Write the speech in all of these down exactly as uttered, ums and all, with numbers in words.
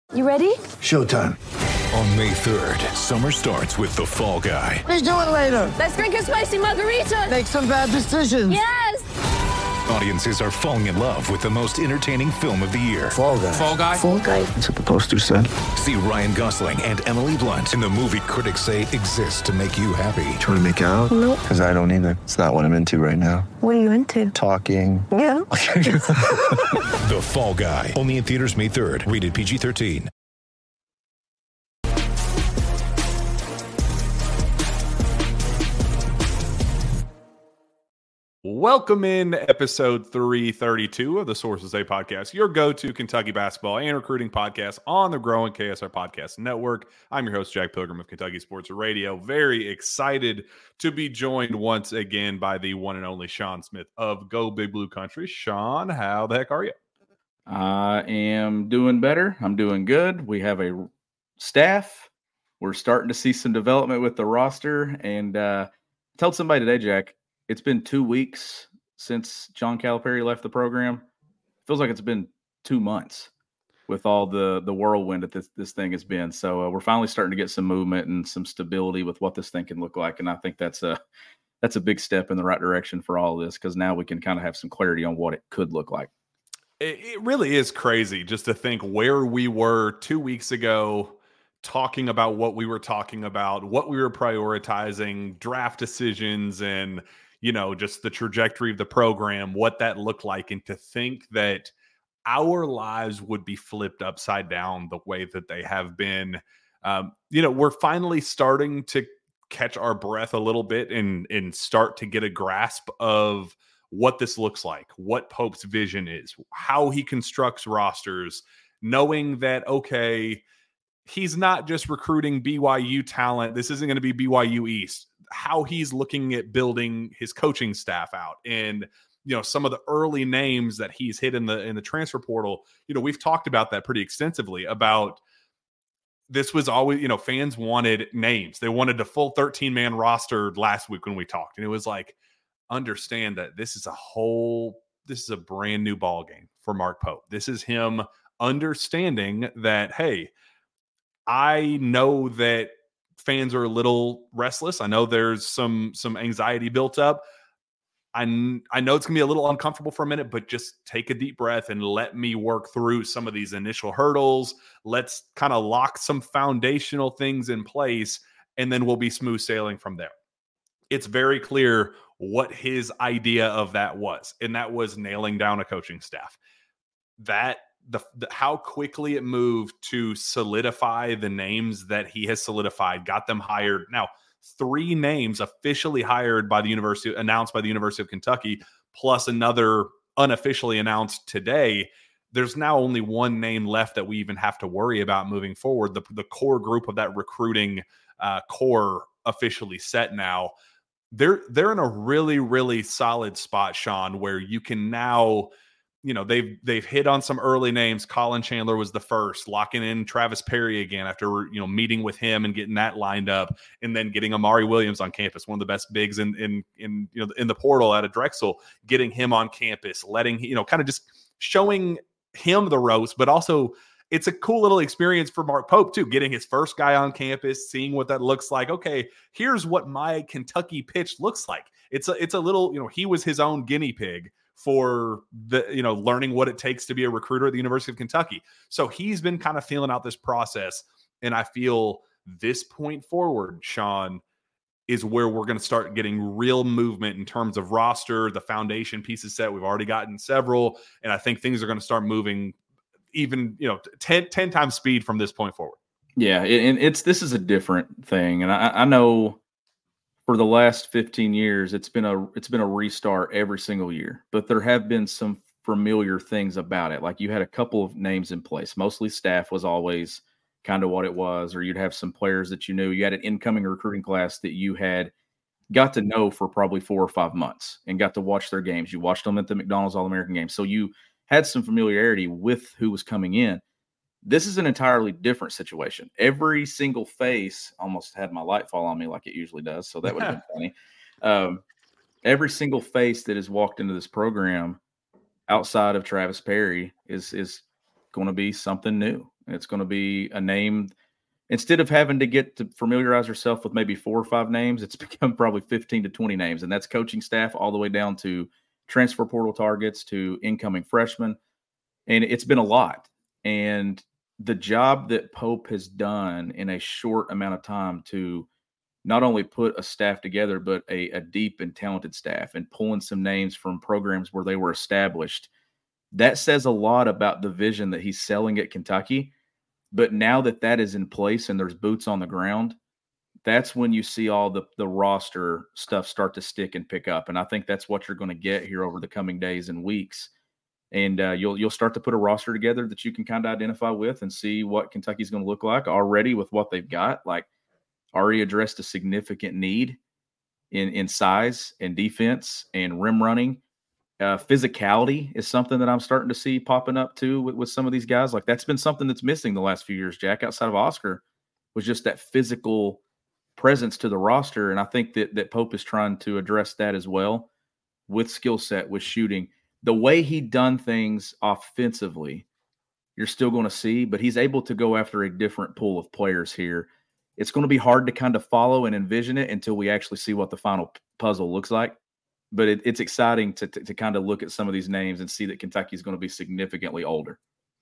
You ready? Showtime. On May third, summer starts with The Fall Guy. Let's do it later. Let's drink a spicy margarita. Make some bad decisions. Yes! Audiences are falling in love with the most entertaining film of the year. Fall Guy. Fall Guy? Fall guy. That's what the poster said. See Ryan Gosling and Emily Blunt in the movie critics say exists to make you happy. Trying to make it out? Nope. Because I don't either. It's not what I'm into right now. What are you into? Talking. Yeah. The Fall Guy. Only in theaters May third. Rated P G thirteen. Welcome in episode three thirty-two of the Sources A podcast, your go-to Kentucky basketball and recruiting podcast on the growing K S R Podcast Network. I'm your host, Jack Pilgrim of Kentucky Sports Radio. Very excited to be joined once again by the one and only Sean Smith of Go Big Blue Country. Sean, how the heck are you? I am doing better. I'm doing good. We have a staff. We're starting to see some development with the roster. And uh, I told somebody today, Jack, it's been two weeks since John Calipari left the program. Feels like it's been two months with all the the whirlwind that this, this thing has been. So uh, we're finally starting to get some movement and some stability with what this thing can look like. And I think that's a that's a big step in the right direction for all of this, because now we can kind of have some clarity on what it could look like. It, it really is crazy just to think where we were two weeks ago, talking about what we were talking about, what we were prioritizing, draft decisions, and you know, just the trajectory of the program, what that looked like. And to think that our lives would be flipped upside down the way that they have been, um, you know, we're finally starting to catch our breath a little bit and, and start to get a grasp of what this looks like, what Pope's vision is, how he constructs rosters, knowing that, okay, he's not just recruiting B Y U talent. This isn't going to be B Y U East. How he's looking at building his coaching staff out, and you know, some of the early names that he's hit in the in the transfer portal. You know, we've talked about that pretty extensively. About this was always, you know, fans wanted names. They wanted a full thirteen man roster last week when we talked, and it was like, understand that this is a whole, this is a brand new ball game for Mark Pope. This is him understanding that, hey, I know that fans are a little restless. I know there's some some anxiety built up. I, I know it's going to be a little uncomfortable for a minute, but just take a deep breath and let me work through some of these initial hurdles. Let's kind of lock some foundational things in place, and then we'll be smooth sailing from there. It's very clear what his idea of that was, and that was nailing down a coaching staff. That The, the how quickly it moved to solidify the names that he has solidified, got them hired. Now, three names officially hired by the university, announced by the University of Kentucky, plus another unofficially announced today. There's now only one name left that we even have to worry about moving forward. The, the core group of that recruiting uh, core officially set now. They're, they're in a really, really solid spot, Sean, where you can now, you know, they've they've hit on some early names. Colin Chandler was the first, locking in Travis Perry again after, you know, meeting with him and getting that lined up, and then getting Amari Williams on campus, one of the best bigs in in in you know in the portal out of Drexel, getting him on campus, letting, you know, kind of just showing him the ropes, but also it's a cool little experience for Mark Pope too, getting his first guy on campus, seeing what that looks like. Okay, here's what my Kentucky pitch looks like. It's a it's a little, you know, he was his own guinea pig for the, you know, learning what it takes to be a recruiter at the University of Kentucky. So he's been kind of feeling out this process. And I feel this point forward, Sean, is where we're going to start getting real movement in terms of roster, the foundation pieces set. We've already gotten several, and I think things are going to start moving even, you know, ten, ten times speed from this point forward. Yeah. And it's, this is a different thing. And I, I know for the last fifteen years, it's been a it's been a restart every single year. But there have been some familiar things about it. Like you had a couple of names in place. Mostly staff was always kind of what it was, or you'd have some players that you knew. You had an incoming recruiting class that you had got to know for probably four or five months and got to watch their games. You watched them at the McDonald's All-American game. So you had some familiarity with who was coming in. This is an entirely different situation. Every single face almost had my light fall on me like it usually does. So that would have been funny. Um, every single face that has walked into this program outside of Travis Perry is, is going to be something new. It's going to be a name. Instead of having to get to familiarize yourself with maybe four or five names, it's become probably fifteen to twenty names. And that's coaching staff all the way down to transfer portal targets to incoming freshmen. And it's been a lot. And the job that Pope has done in a short amount of time to not only put a staff together, but a, a deep and talented staff, and pulling some names from programs where they were established, that says a lot about the vision that he's selling at Kentucky. But now that that is in place and there's boots on the ground, that's when you see all the, the roster stuff start to stick and pick up. And I think that's what you're going to get here over the coming days and weeks. And uh, you'll you'll start to put a roster together that you can kind of identify with and see what Kentucky's going to look like already with what they've got. Like, already addressed a significant need in, in size and defense and rim running. Uh, physicality is something that I'm starting to see popping up too with, with some of these guys. Like, that's been something that's missing the last few years, Jack, outside of Oscar, was just that physical presence to the roster. And I think that that Pope is trying to address that as well with skill set, with shooting. The way he done things offensively, you're still going to see, but he's able to go after a different pool of players here. It's going to be hard to kind of follow and envision it until we actually see what the final puzzle looks like. But it, it's exciting to, to to kind of look at some of these names and see that Kentucky is going to be significantly older.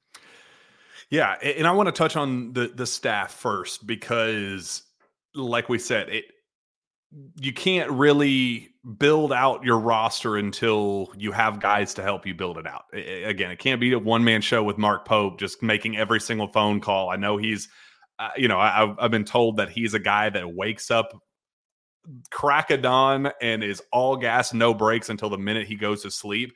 Yeah, and I want to touch on the the staff first because, like we said, it you can't really build out your roster until you have guys to help you build it out. Again, it can't be a one-man show with Mark Pope just making every single phone call. I know he's, uh, you know, I, I've been told that he's a guy that wakes up crack of dawn and is all gas, no breaks until the minute he goes to sleep.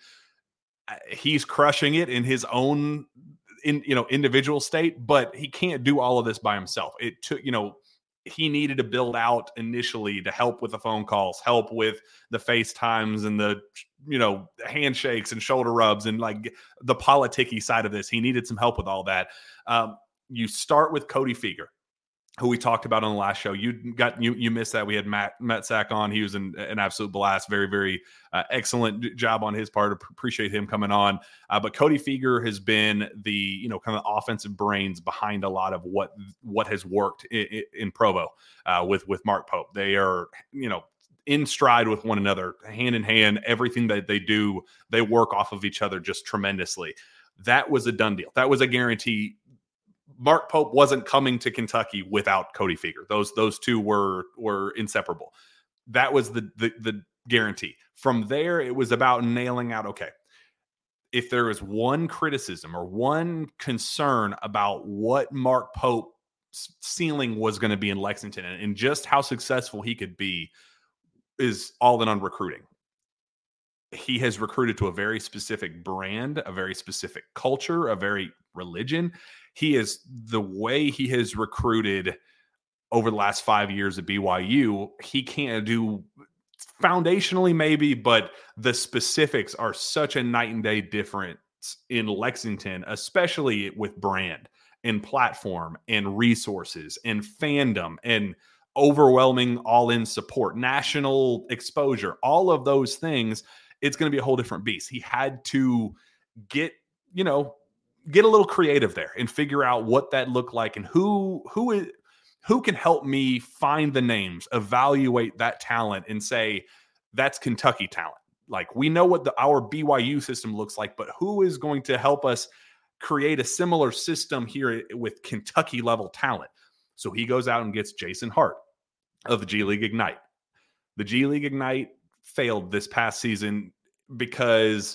He's crushing it in his own, in you know, individual state, but he can't do all of this by himself. It took, you know, he needed to build out initially to help with the phone calls, help with the FaceTimes and the, you know, handshakes and shoulder rubs and like the politicky side of this. He needed some help with all that. Um, you start with Cody Feger, who we talked about on the last show. You got you you missed that. We had Matt Metzak on. He was an, an absolute blast. Very, very uh, excellent job on his part. Appreciate him coming on. Uh, but Cody Feger has been the, you know, kind of offensive brains behind a lot of what what has worked in, in Provo uh, with with Mark Pope. They are, you know, in stride with one another, hand in hand. Everything that they do, they work off of each other just tremendously. That was a done deal. That was a guarantee. Mark Pope wasn't coming to Kentucky without Cody Feger. Those those two were were inseparable. That was the, the the guarantee. From there, it was about nailing out, okay, if there is one criticism or one concern about what Mark Pope's ceiling was going to be in Lexington and, and just how successful he could be, is all in on recruiting. He has recruited to a very specific brand, a very specific culture, a very religion. He is the way he has recruited over the last five years at B Y U. He can't do foundationally maybe, but the specifics are such a night and day difference in Lexington, especially with brand and platform and resources and fandom and overwhelming all-in support, national exposure, all of those things. It's going to be a whole different beast. He had to get, you know, get a little creative there and figure out what that looked like and who who is who can help me find the names, evaluate that talent, and say that's Kentucky talent. Like, we know what the, our B Y U system looks like, but who is going to help us create a similar system here with Kentucky level talent? So he goes out and gets Jason Hart of the G League Ignite. The G League Ignite failed this past season because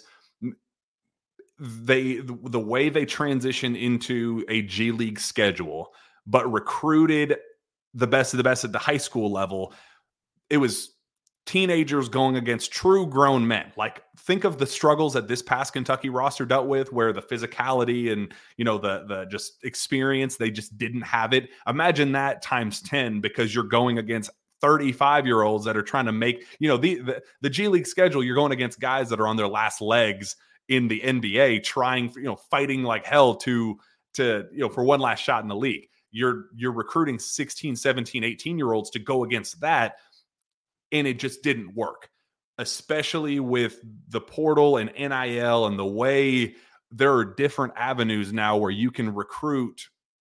they the way they transition into a G League schedule, but recruited the best of the best at the high school level. It was teenagers going against true grown men. Like, think of the struggles that this past Kentucky roster dealt with, where the physicality and, you know, the the just experience, they just didn't have it. Imagine that times ten, because you're going against thirty-five year olds that are trying to make, you know, the, the the G League schedule. You're going against guys that are on their last legs in the N B A, trying, you know, fighting like hell to to you know for one last shot in the league. You're you're recruiting sixteen, seventeen, eighteen year olds to go against that, and it just didn't work, especially with the portal and N I L and the way there are different avenues now where you can recruit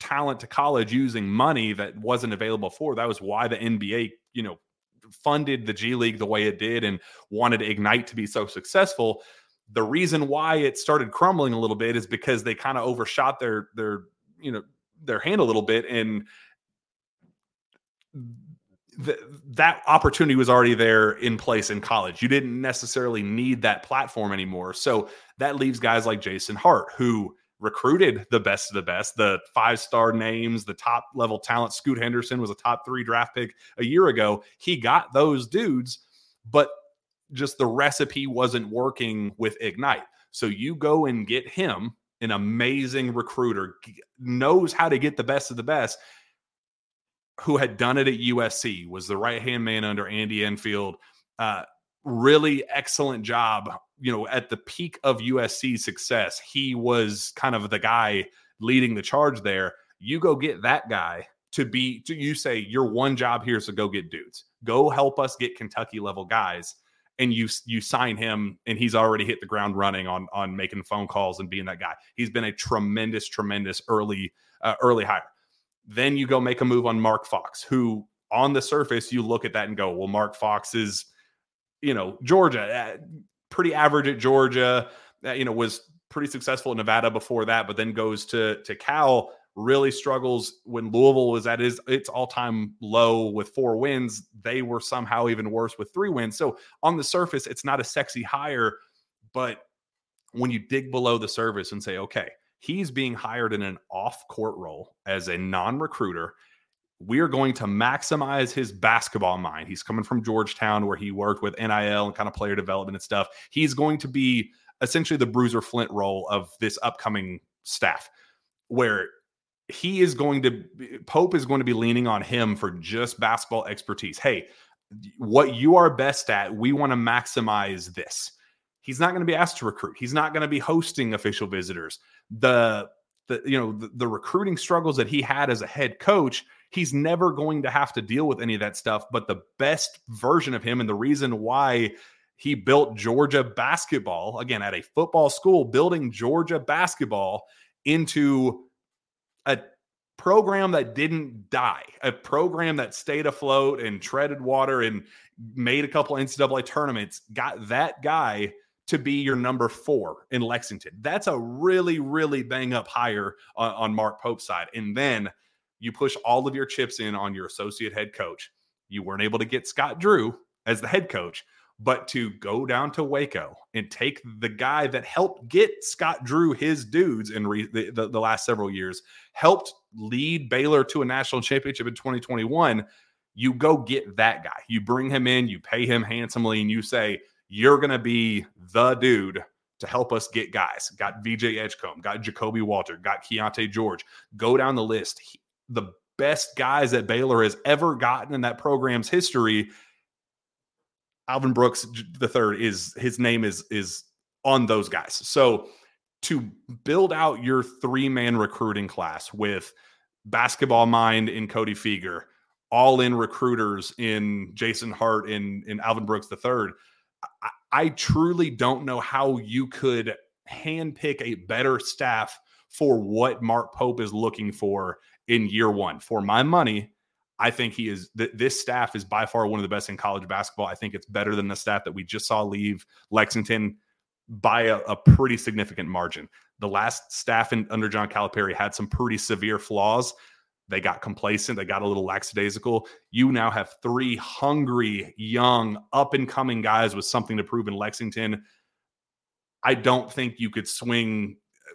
talent to college using money that wasn't available before. That was why the N B A, you know, funded the G League the way it did and wanted Ignite to be so successful. The reason why it started crumbling a little bit is because they kind of overshot their, their, you know, their hand a little bit. And th- that opportunity was already there in place in college. You didn't necessarily need that platform anymore. So that leaves guys like Jason Hart, who recruited the best of the best, the five-star names, the top level talent. Scoot Henderson was a top three draft pick a year ago. He got those dudes, but just the recipe wasn't working with Ignite. So you go and get him, an amazing recruiter, knows how to get the best of the best, who had done it at U S C, was the right-hand man under Andy Enfield. Uh, really excellent job. You know, at the peak of U S C's success, he was kind of the guy leading the charge there. You go get that guy to be, to you say, your one job here is to go get dudes. Go help us get Kentucky level guys. And you you sign him, and he's already hit the ground running on, on making phone calls and being that guy. He's been a tremendous, tremendous early uh, early hire. Then you go make a move on Mark Fox, who on the surface, you look at that and go, well, Mark Fox is, you know, Georgia, uh, pretty average at Georgia, uh, you know, was pretty successful in Nevada before that, but then goes to, to Cal, really struggles when Louisville was at his, its all-time low with four wins. They were somehow even worse with three wins. So on the surface, it's not a sexy hire, but when you dig below the surface and say, okay, he's being hired in an off-court role as a non-recruiter, we are going to maximize his basketball mind. He's coming from Georgetown, where he worked with N I L and kind of player development and stuff. He's going to be essentially the Bruiser Flint role of this upcoming staff, where he is going to, Pope is going to be leaning on him for just basketball expertise. Hey, what you are best at, we want to maximize this. He's not going to be asked to recruit. He's not going to be hosting official visitors. The, the you know, the, the recruiting struggles that he had as a head coach, he's never going to have to deal with any of that stuff. But the best version of him, and the reason why he built Georgia basketball, again, at a football school, building Georgia basketball into a program that didn't die, a program that stayed afloat and treaded water and made a couple N C double A tournaments, got that guy to be your number four in Lexington. That's a really, really bang up hire on, on Mark Pope's side. And then you push all of your chips in on your associate head coach. You weren't able to get Scott Drew as the head coach, but to go down to Waco and take the guy that helped get Scott Drew his dudes in re- the, the, the last several years, helped lead Baylor to a national championship in twenty twenty-one, you go get that guy. You bring him in, you pay him handsomely, and you say, you're going to be the dude to help us get guys. Got V J Edgecombe, got Jacoby Walter, got Keontae George. Go down the list. He, the best guys that Baylor has ever gotten in that program's history, Alvin Brooks the third is his name is is on those guys. So to build out your three-man recruiting class with basketball mind in Cody Feger, all-in recruiters in Jason Hart and, and Alvin Brooks the third, I, I truly don't know how you could handpick a better staff for what Mark Pope is looking for in year one. For my money, I think he is th- this staff is by far one of the best in college basketball. I think it's better than the staff that we just saw leave Lexington by a, a pretty significant margin. The last staff in, under John Calipari had some pretty severe flaws. They got complacent. They got a little lackadaisical. You now have three hungry, young, up-and-coming guys with something to prove in Lexington. I don't think you could swing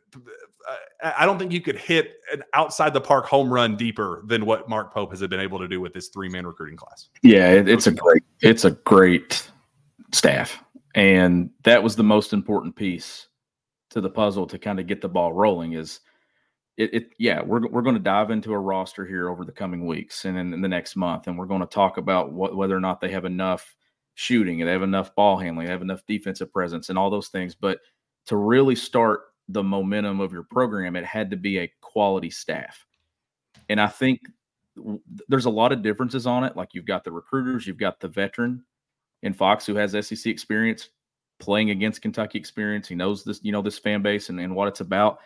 I don't think you could hit an outside the park home run deeper than what Mark Pope has been able to do with this three-man recruiting class. Yeah, it, it's a great, it's a great staff. And that was the most important piece to the puzzle to kind of get the ball rolling is it, it yeah, we're, we're going to dive into a roster here over the coming weeks and in, in the next month. And we're going to talk about what, whether or not they have enough shooting and they have enough ball handling, they have enough defensive presence and all those things. But to really start the momentum of your program, it had to be a quality staff. And I think there's a lot of differences on it. Like you've got the recruiters, you've got the veteran in Fox who has S E C experience playing against Kentucky experience. He knows this, you know, this fan base and, and what it's about.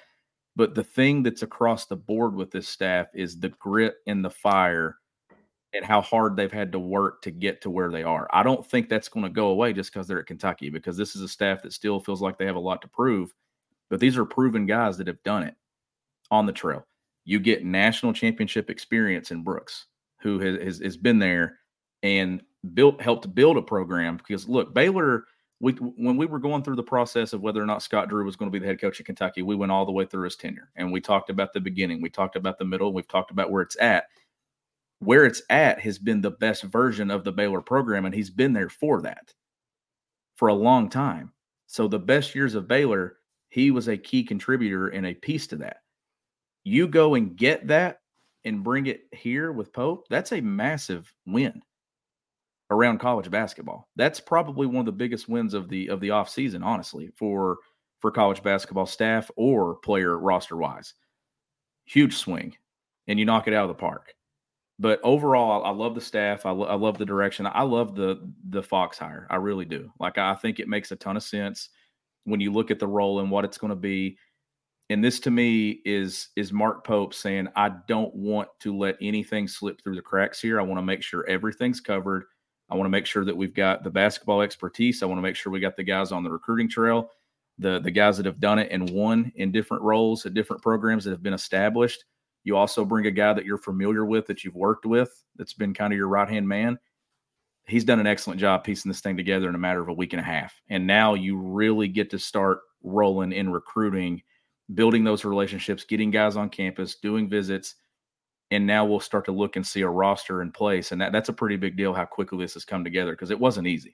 But the thing that's across the board with this staff is the grit and the fire and how hard they've had to work to get to where they are. I don't think that's going to go away just because they're at Kentucky, because this is a staff that still feels like they have a lot to prove. But these are proven guys that have done it on the trail. You get national championship experience in Brooks, who has, has, has been there and built, helped build a program. Because look, Baylor, we, when we were going through the process of whether or not Scott Drew was going to be the head coach at Kentucky, we went all the way through his tenure. And we talked about the beginning. We talked about the middle. We've talked about where it's at. Where it's at has been the best version of the Baylor program, and he's been there for that for a long time. So the best years of Baylor, he was a key contributor and a piece to that. You go and get that and bring it here with Pope, that's a massive win around college basketball. That's probably one of the biggest wins of the of the offseason, honestly, for, for college basketball staff or player roster-wise. Huge swing, and you knock it out of the park. But overall, I love the staff. I, lo- I love the direction. I love the the Fox hire. I really do. Like, I think it makes a ton of sense when you look at the role and what it's going to be. And this, to me, is is Mark Pope saying, I don't want to let anything slip through the cracks here. I want to make sure everything's covered. I want to make sure that we've got the basketball expertise. I want to make sure we got the guys on the recruiting trail, the, the guys that have done it and won in different roles at different programs that have been established. You also bring a guy that you're familiar with, that you've worked with, that's been kind of your right-hand man. He's done an excellent job piecing this thing together in a matter of a week and a half. And now you really get to start rolling in recruiting, building those relationships, getting guys on campus, doing visits. And now we'll start to look and see a roster in place. And that, that's a pretty big deal how quickly this has come together, because it wasn't easy.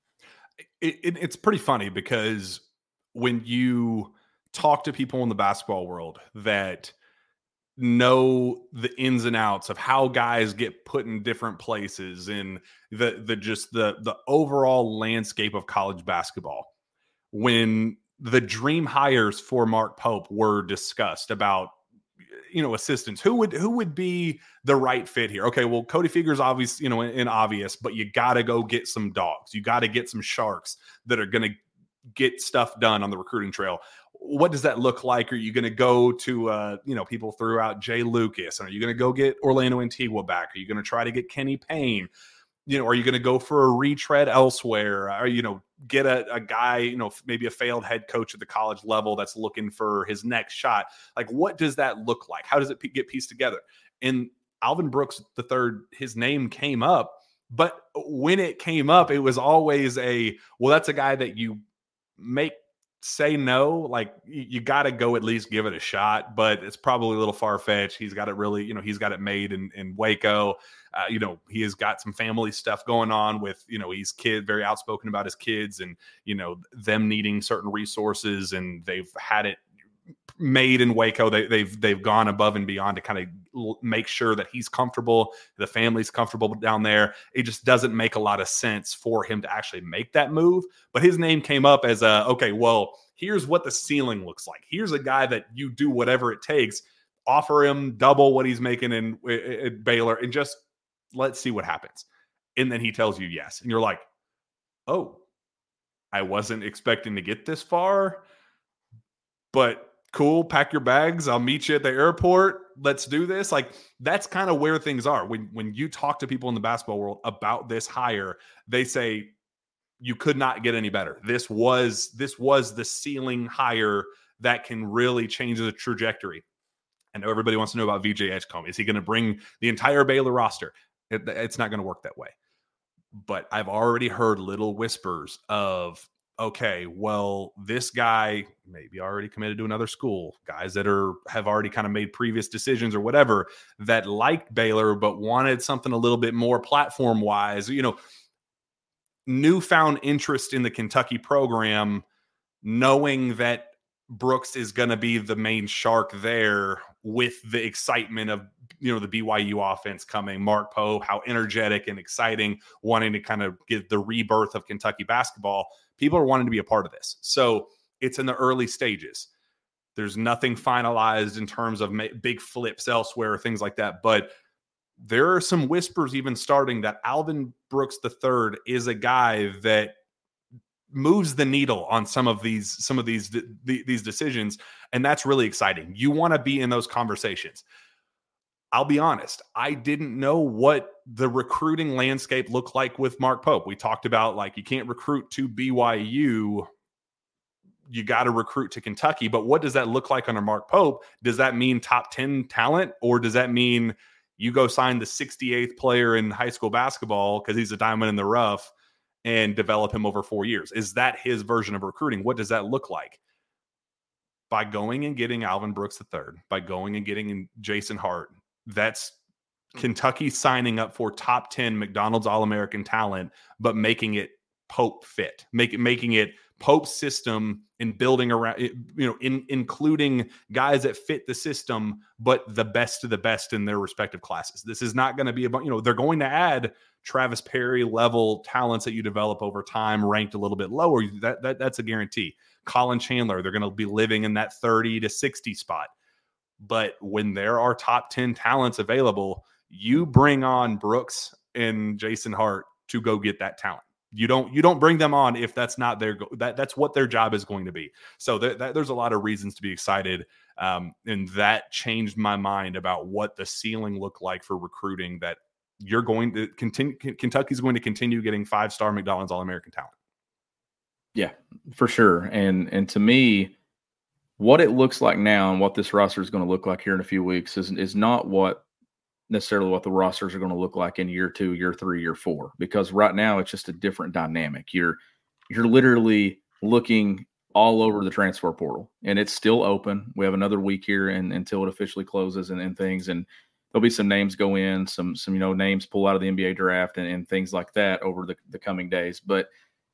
It, it, it's pretty funny because when you talk to people in the basketball world that know the ins and outs of how guys get put in different places and the the just the the overall landscape of college basketball, when the dream hires for Mark Pope were discussed about, you know, assistants, who would who would be the right fit here? Okay, well, Cody Figure's obvious, you know, in, in obvious, but you got to go get some dogs. You got to get some sharks that are going to get stuff done on the recruiting trail. What does that look like? Are you going to go to, uh, you know, people throughout Jay Lucas? Are you going to go get Orlando Antigua back? Are you going to try to get Kenny Payne? You know, are you going to go for a retread elsewhere? Or, you know, get a, a guy, you know, maybe a failed head coach at the college level that's looking for his next shot? Like, what does that look like? How does it p- get pieced together? And Alvin Brooks the third, his name came up, but when it came up, it was always a, well, that's a guy that you make say no, like you, you got to go at least give it a shot, but it's probably a little far-fetched. He's got it really, you know, he's got it made in, in Waco. Uh, you know, he has got some family stuff going on with, you know, he's kid, very outspoken about his kids and, you know, them needing certain resources, and they've had it made in Waco. They, they've, they've gone above and beyond to kind of make sure that he's comfortable, the family's comfortable down there. It just doesn't make a lot of sense for him to actually make that move. But his name came up as a, okay, well, here's what the ceiling looks like. Here's a guy that you do whatever it takes, offer him double what he's making in, in Baylor, and just let's see what happens. And then he tells you yes. And you're like, oh, I wasn't expecting to get this far, but cool, pack your bags. I'll meet you at the airport. Let's do this. Like, that's kind of where things are. When, when you talk to people in the basketball world about this hire, they say you could not get any better. This was, this was the ceiling hire that can really change the trajectory. I know everybody wants to know about V J Edgecombe. Is he going to bring the entire Baylor roster? It, it's not going to work that way. But I've already heard little whispers of, okay, well, this guy maybe already committed to another school, guys that are have already kind of made previous decisions or whatever, that liked Baylor but wanted something a little bit more platform wise, you know, newfound interest in the Kentucky program, knowing that Brooks is going to be the main shark there with the excitement of, you know, the B Y U offense coming, Mark Pope, how energetic and exciting, wanting to kind of give the rebirth of Kentucky basketball. People are wanting to be a part of this. So it's in the early stages. There's nothing finalized in terms of ma- big flips elsewhere, things like that. But there are some whispers even starting that Alvin Brooks the third is a guy that moves the needle on some of these some of these these decisions, and that's really exciting. You want to be in those conversations. I'll be honest, I didn't know what the recruiting landscape looked like with Mark Pope. We talked about, like, you can't recruit to B Y U, you got to recruit to Kentucky. But what does that look like under Mark Pope? Does that mean top ten talent, or does that mean you go sign the sixty-eighth player in high school basketball because he's a diamond in the rough and develop him over four years? Is that his version of recruiting? What does that look like? By going and getting Alvin Brooks the third, by going and getting Jason Hart, that's Kentucky signing up for top ten McDonald's All-American talent, but making it Pope fit, make it, making it Pope's system and building around, you know, in, including guys that fit the system, but the best of the best in their respective classes. This is not going to be about, you know, they're going to add Travis Perry level talents that you develop over time, ranked a little bit lower. That, that that's a guarantee. Colin Chandler, they're going to be living in that thirty to sixty spot. But when there are top ten talents available, you bring on Brooks and Jason Hart to go get that talent. You don't you don't bring them on if that's not their go- that that's what their job is going to be. So th- that, there's a lot of reasons to be excited, um, and that changed my mind about what the ceiling looked like for recruiting. That you're going to continue. Kentucky's going to continue getting five star McDonald's All-American talent. Yeah, for sure. And and to me, what it looks like now and what this roster is going to look like here in a few weeks is is not what necessarily what the rosters are going to look like in year two, year three, year four, because right now it's just a different dynamic. You're you're literally looking all over the transfer portal, and it's still open. We have another week here and until it officially closes and, and things, and there'll be some names go in, some some you know names pull out of the N B A draft and, and things like that over the, the coming days. But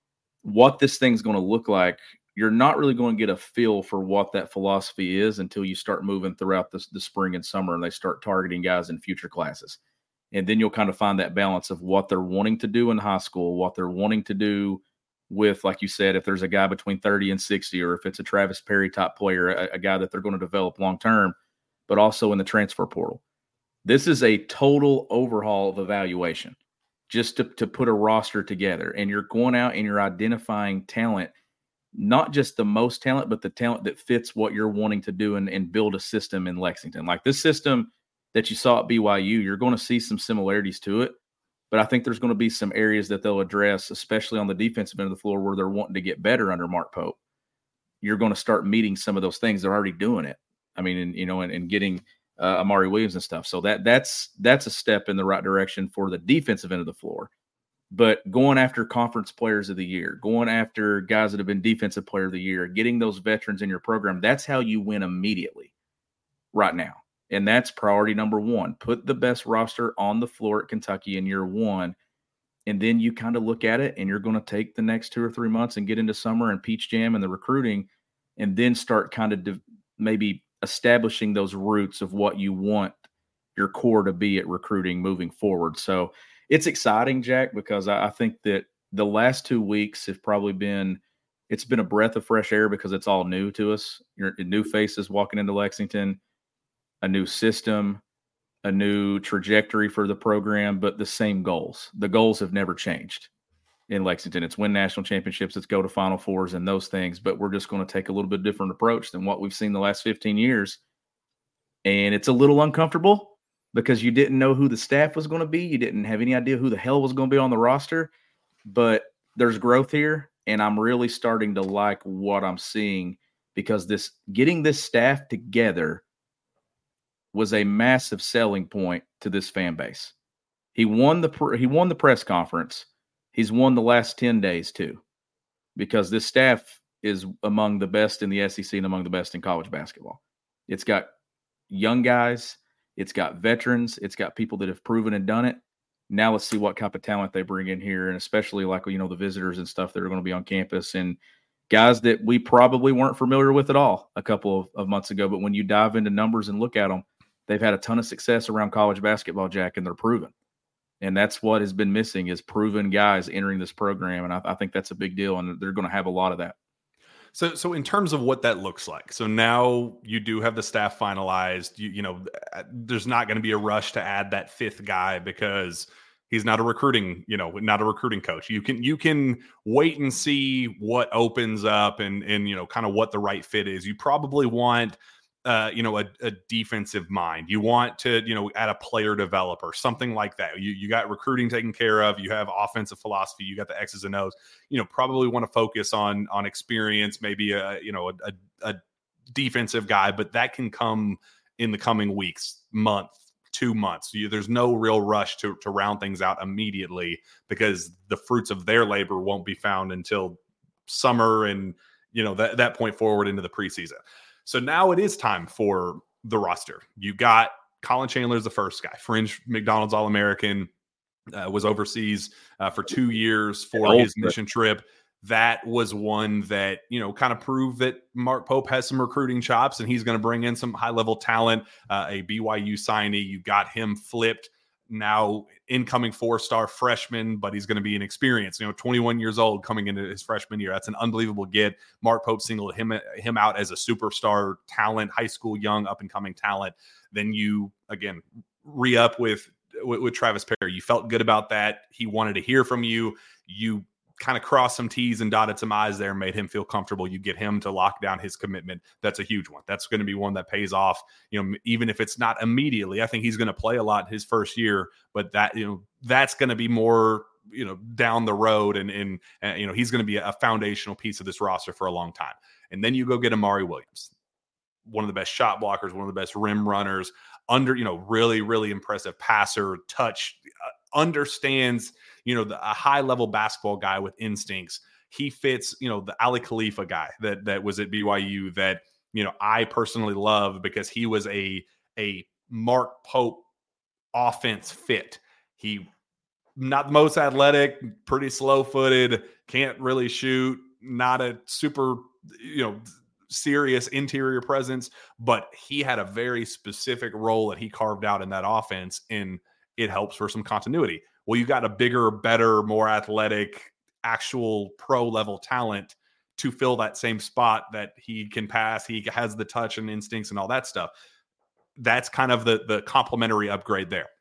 what this thing's going to look like, you're not really going to get a feel for what that philosophy is until you start moving throughout the, the spring and summer and they start targeting guys in future classes. And then you'll kind of find that balance of what they're wanting to do in high school, what they're wanting to do with, like you said, if there's a guy between thirty and sixty, or if it's a Travis Perry type player, a, a guy that they're going to develop long-term, but also in the transfer portal. This is a total overhaul of evaluation just to, to put a roster together. And you're going out and you're identifying talent, not just the most talent, but the talent that fits what you're wanting to do and, and build a system in Lexington. Like this system that you saw at B Y U, you're going to see some similarities to it, but I think there's going to be some areas that they'll address, especially on the defensive end of the floor where they're wanting to get better under Mark Pope. You're going to start meeting some of those things. They're already doing it. I mean, and, you know, and, and getting uh, Amari Williams and stuff. So that that's, that's a step in the right direction for the defensive end of the floor. But going after conference players of the year, going after guys that have been defensive player of the year, getting those veterans in your program, that's how you win immediately right now. And that's priority number one. Put the best roster on the floor at Kentucky in year one. And then you kind of look at it and you're going to take the next two or three months and get into summer and Peach Jam and the recruiting, and then start kind of de- maybe establishing those roots of what you want your core to be at recruiting moving forward. So it's exciting, Jack, because I, I think that the last two weeks have probably been, it's been a breath of fresh air because it's all new to us. You're new faces walking into Lexington, a new system, a new trajectory for the program, but the same goals. The goals have never changed in Lexington. It's win national championships, it's go to Final Fours and those things, but we're just going to take a little bit different approach than what we've seen the last fifteen years. And it's a little uncomfortable because you didn't know who the staff was going to be. You didn't have any idea who the hell was going to be on the roster, but there's growth here, and I'm really starting to like what I'm seeing because this getting this staff together was a massive selling point to this fan base. He won the he won the press conference. He's won the last ten days too, because this staff is among the best in the S E C and among the best in college basketball. It's got young guys. It's got veterans. It's got people that have proven and done it. Now let's see what type of talent they bring in here, and especially like, you know, the visitors and stuff that are going to be on campus and guys that we probably weren't familiar with at all a couple of, of months ago. But when you dive into numbers and look at them, they've had a ton of success around college basketball, Jack, and they're proven. And that's what has been missing is proven guys entering this program. And I, I think that's a big deal, and they're going to have a lot of that. So, so in terms of what that looks like, so now you do have the staff finalized. You, you know, there's not going to be a rush to add that fifth guy because He's not a recruiting, you know, not a recruiting coach. You can you can wait and see what opens up and and you know kind of what the right fit is. You probably want uh, you know a, a defensive mind. You want to you know add a player developer, something like that. You you got recruiting taken care of. You have offensive philosophy. You got the X's and O's. You know, probably want to focus on on experience. Maybe a you know a, a, a defensive guy, but that can come in the coming weeks, month. Two months. You, there's no real rush to, to round things out immediately because the fruits of their labor won't be found until summer and, you know, that, that point forward into the preseason. So now it is time for the roster. You got Colin Chandler as the first guy, fringe McDonald's All-American, uh, was overseas uh, for two years for his mission trip. That was one that, you know, kind of proved that Mark Pope has some recruiting chops and he's going to bring in some high level talent, uh, a B Y U signee. You got him flipped now, incoming four-star freshman, but he's going to be an experience, you know, twenty-one years old coming into his freshman year. That's an unbelievable get. Mark Pope singled him, him out as a superstar talent, high school, young, up and coming talent. Then you, again, re-up with, with, with Travis Perry. You felt good about that. He wanted to hear from you. You kind of crossed some T's and dotted some I's there, made him feel comfortable. You get him to lock down his commitment. That's a huge one. That's going to be one that pays off, you know, even if it's not immediately. I think he's going to play a lot his first year, but that, you know, that's going to be more, you know, down the road. And, and, and you know, he's going to be a foundational piece of this roster for a long time. And then you go get Amari Williams, one of the best shot blockers, one of the best rim runners, under, you know, really, really impressive passer, touch, uh, understands, you know, the, a high level basketball guy with instincts. He fits, you know, the Ali Khalifa guy that, that was at B Y U that, you know, I personally love because he was a, a Mark Pope offense fit. He not the most athletic, pretty slow footed, can't really shoot, not a super, you know, serious interior presence, but he had a very specific role that he carved out in that offense, and it helps for some continuity. Well, you got a bigger, better, more athletic, actual pro level talent to fill that same spot that he can pass. He has the touch and instincts and all that stuff. That's kind of the, the complementary upgrade there.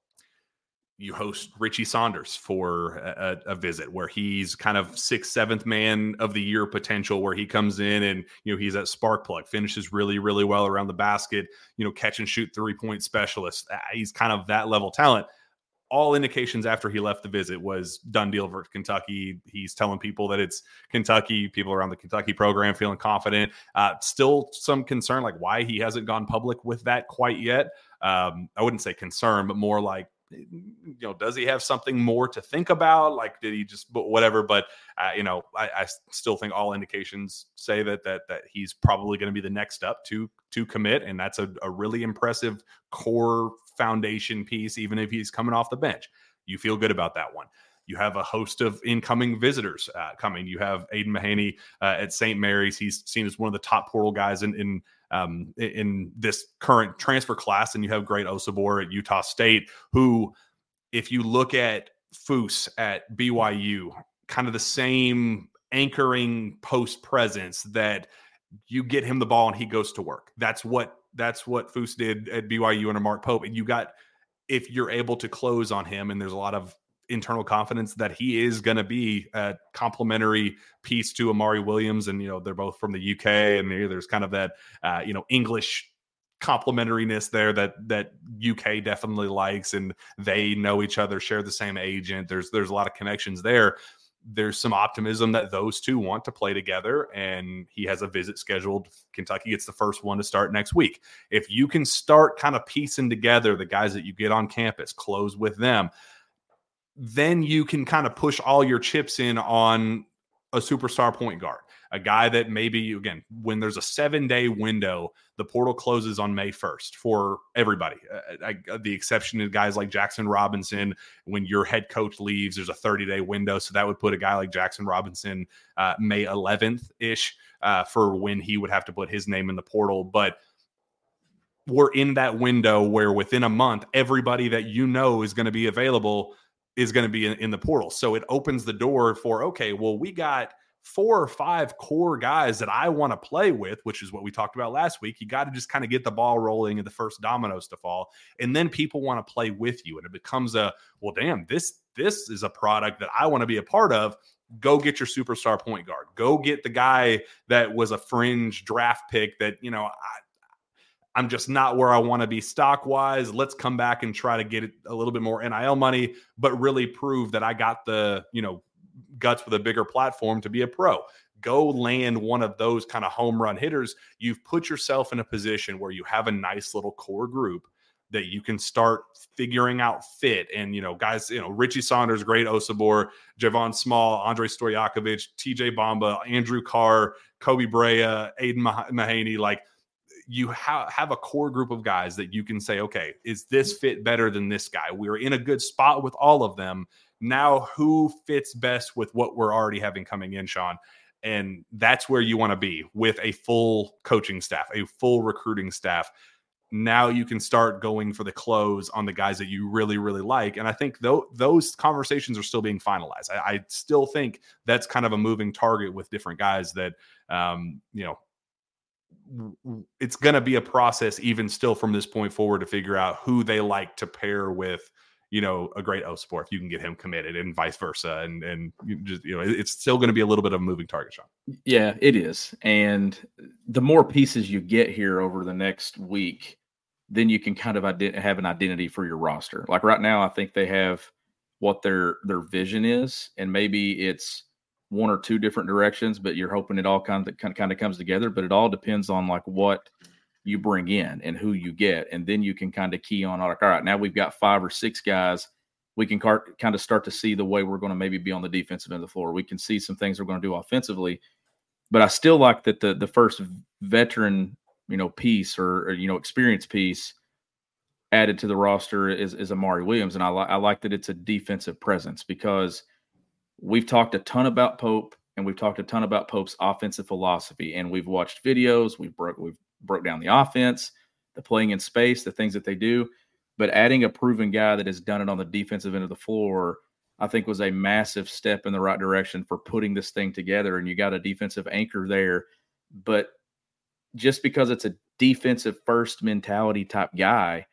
You host Richie Saunders for a, a visit where he's kind of sixth, seventh man of the year potential, where he comes in and, you know, he's at spark plug, finishes really, really well around the basket, you know, catch and shoot three point specialist. He's kind of that level talent. All indications after he left the visit was done deal for Kentucky. He's telling people that it's Kentucky, people around the Kentucky program feeling confident. Uh, still some concern, like why he hasn't gone public with that quite yet. Um, I wouldn't say concern, but more like, you know, does he have something more to think about? Like, did he just, whatever. But, uh, you know, I, I still think all indications say that, that, that he's probably going to be the next step to, to commit. And that's a, a really impressive core foundation piece, even if he's coming off the bench. You feel good about that one. You have a host of incoming visitors uh, coming. You have Aiden Mahaney uh, at Saint Mary's. He's seen as one of the top portal guys in, in, um, in this current transfer class. And you have Great Osabor at Utah State, who, if you look at Foose at B Y U, kind of the same anchoring post presence that you get him the ball and he goes to work. That's what that's what Foose did at B Y U under Mark Pope. And you got, if you're able to close on him, and there's a lot of internal confidence that he is going to be a complementary piece to Amari Williams. And, you know, they're both from the U K, and there's kind of that, uh, you know, English complementariness there that, that U K definitely likes, and they know each other, share the same agent. There's, there's a lot of connections there. There's some optimism that those two want to play together, and he has a visit scheduled. Kentucky gets the first one to start next week. If you can start kind of piecing together the guys that you get on campus, close with them, then you can kind of push all your chips in on a superstar point guard, a guy that maybe, again, when there's a seven day window, the portal closes on May first for everybody. Uh, I, the exception is guys like Jackson Robinson. When your head coach leaves, there's a thirty day window. So that would put a guy like Jackson Robinson uh, May eleventh ish uh, for when he would have to put his name in the portal. But we're in that window where within a month, everybody that you know is going to be available is going to be in, in the portal. So it opens the door for, okay, well, we got four or five core guys that I want to play with, which is what we talked about last week. You got to just kind of get the ball rolling and the first dominoes to fall. And then people want to play with you. And it becomes a, well, damn, this, this is a product that I want to be a part of. Go get your superstar point guard. Go get the guy that was a fringe draft pick that, you know, I, I'm just not where I want to be stock wise. Let's come back and try to get it a little bit more N I L money, but really prove that I got the, you know, guts with a bigger platform to be a pro. Go land one of those kind of home run hitters. You've put yourself in a position where you have a nice little core group that you can start figuring out fit. And, you know, guys, you know, Richie Saunders, Great Osabor, Javon Small, Andre Stojakovic, T J Bamba, Andrew Carr, Kobe Brea, Aiden Mah- Mahaney, like, you ha- have a core group of guys that you can say, okay, is this fit better than this guy? We're in a good spot with all of them. Now, who fits best with what we're already having coming in, Sean? And that's where you want to be with a full coaching staff, a full recruiting staff. Now you can start going for the close on the guys that you really, really like. And I think th- those conversations are still being finalized. I, I still think that's kind of a moving target with different guys that, um, you know, it's going to be a process even still from this point forward to figure out who they like to pair with, you know, a Great Osabor, if you can get him committed, and vice versa. And, and you just, you know, it's still going to be a little bit of a moving target, Sean. Yeah, it is. And the more pieces you get here over the next week, then you can kind of ident- have an identity for your roster. Like right now, I think they have what their, their vision is, and maybe it's one or two different directions, but you're hoping it all kind of kind of comes together. But it all depends on like what you bring in and who you get, and then you can kind of key on like, all right, now we've got five or six guys. We can car- kind of start to see the way we're going to maybe be on the defensive end of the floor. We can see some things we're going to do offensively, but I still like that the the first veteran, you know, piece or, or you know, experience piece added to the roster is is Amari Williams, and I like I like that it's a defensive presence, because we've talked a ton about Pope, and we've talked a ton about Pope's offensive philosophy, and we've watched videos. We've broke we've broke down the offense, the playing in space, the things that they do. But adding a proven guy that has done it on the defensive end of the floor, I think was a massive step in the right direction for putting this thing together. And you got a defensive anchor there. But just because it's a defensive first mentality type guy,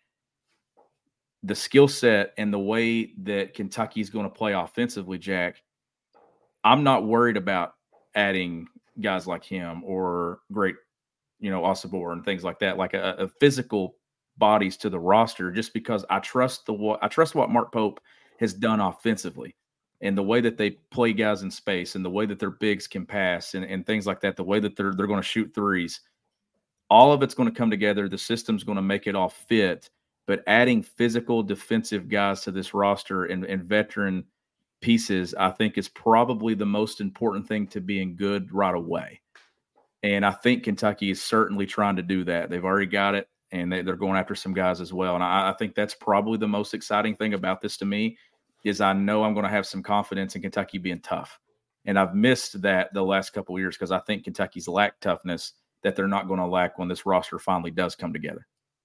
the skill set and the way that Kentucky's going to play offensively, Jack, I'm not worried about adding guys like him or Great, you know, Osabor and things like that, like a, a physical bodies to the roster, just because I trust the what I trust what Mark Pope has done offensively, and the way that they play guys in space, and the way that their bigs can pass, and, and things like that, the way that they're they're going to shoot threes. All of it's going to come together. The system's going to make it all fit. But adding physical defensive guys to this roster and, and veteran pieces, I think, is probably the most important thing to being good right away. And I think Kentucky is certainly trying to do that. They've already got it, and they, they're going after some guys as well. And I, I think that's probably the most exciting thing about this to me, is I know I'm going to have some confidence in Kentucky being tough. And I've missed that the last couple of years because I think Kentucky's lacked toughness that they're not going to lack when this roster finally does come together.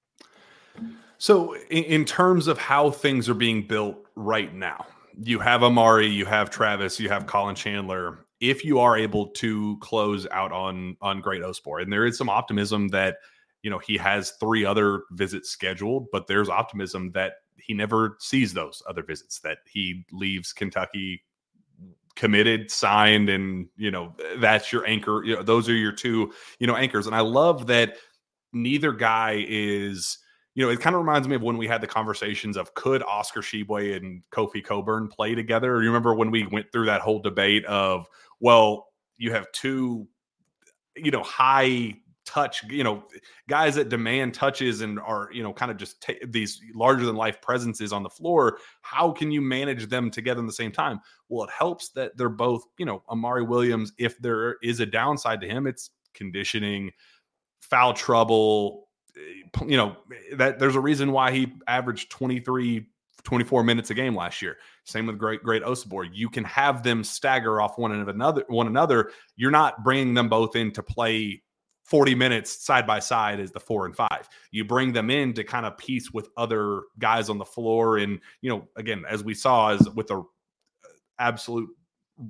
So in, in terms of how things are being built right now, you have Amari, you have Travis, you have Colin Chandler. If you are able to close out on, on Great Osabor, and there is some optimism that, you know, he has three other visits scheduled, but there's optimism that he never sees those other visits, that he leaves Kentucky committed, signed, and, you know, that's your anchor. You know, those are your two, you know, anchors. And I love that neither guy is, you know, it kind of reminds me of when we had the conversations of could Oscar Tshiebwe and Kofi Cockburn play together? You remember when we went through that whole debate of, well, you have two, you know, high touch, you know, guys that demand touches and are, you know, kind of just t- these larger than life presences on the floor. How can you manage them together in the same time? Well, it helps that they're both, you know, Amari Williams, if there is a downside to him, it's conditioning, foul trouble. You know, that there's a reason why he averaged twenty-three, twenty-four minutes a game last year. Same with Great Great Osabor. You can have them stagger off one another. One another. You're not bringing them both in to play forty minutes side by side as the four and five. You bring them in to kind of piece with other guys on the floor. And, you know, again, as we saw, as with the absolute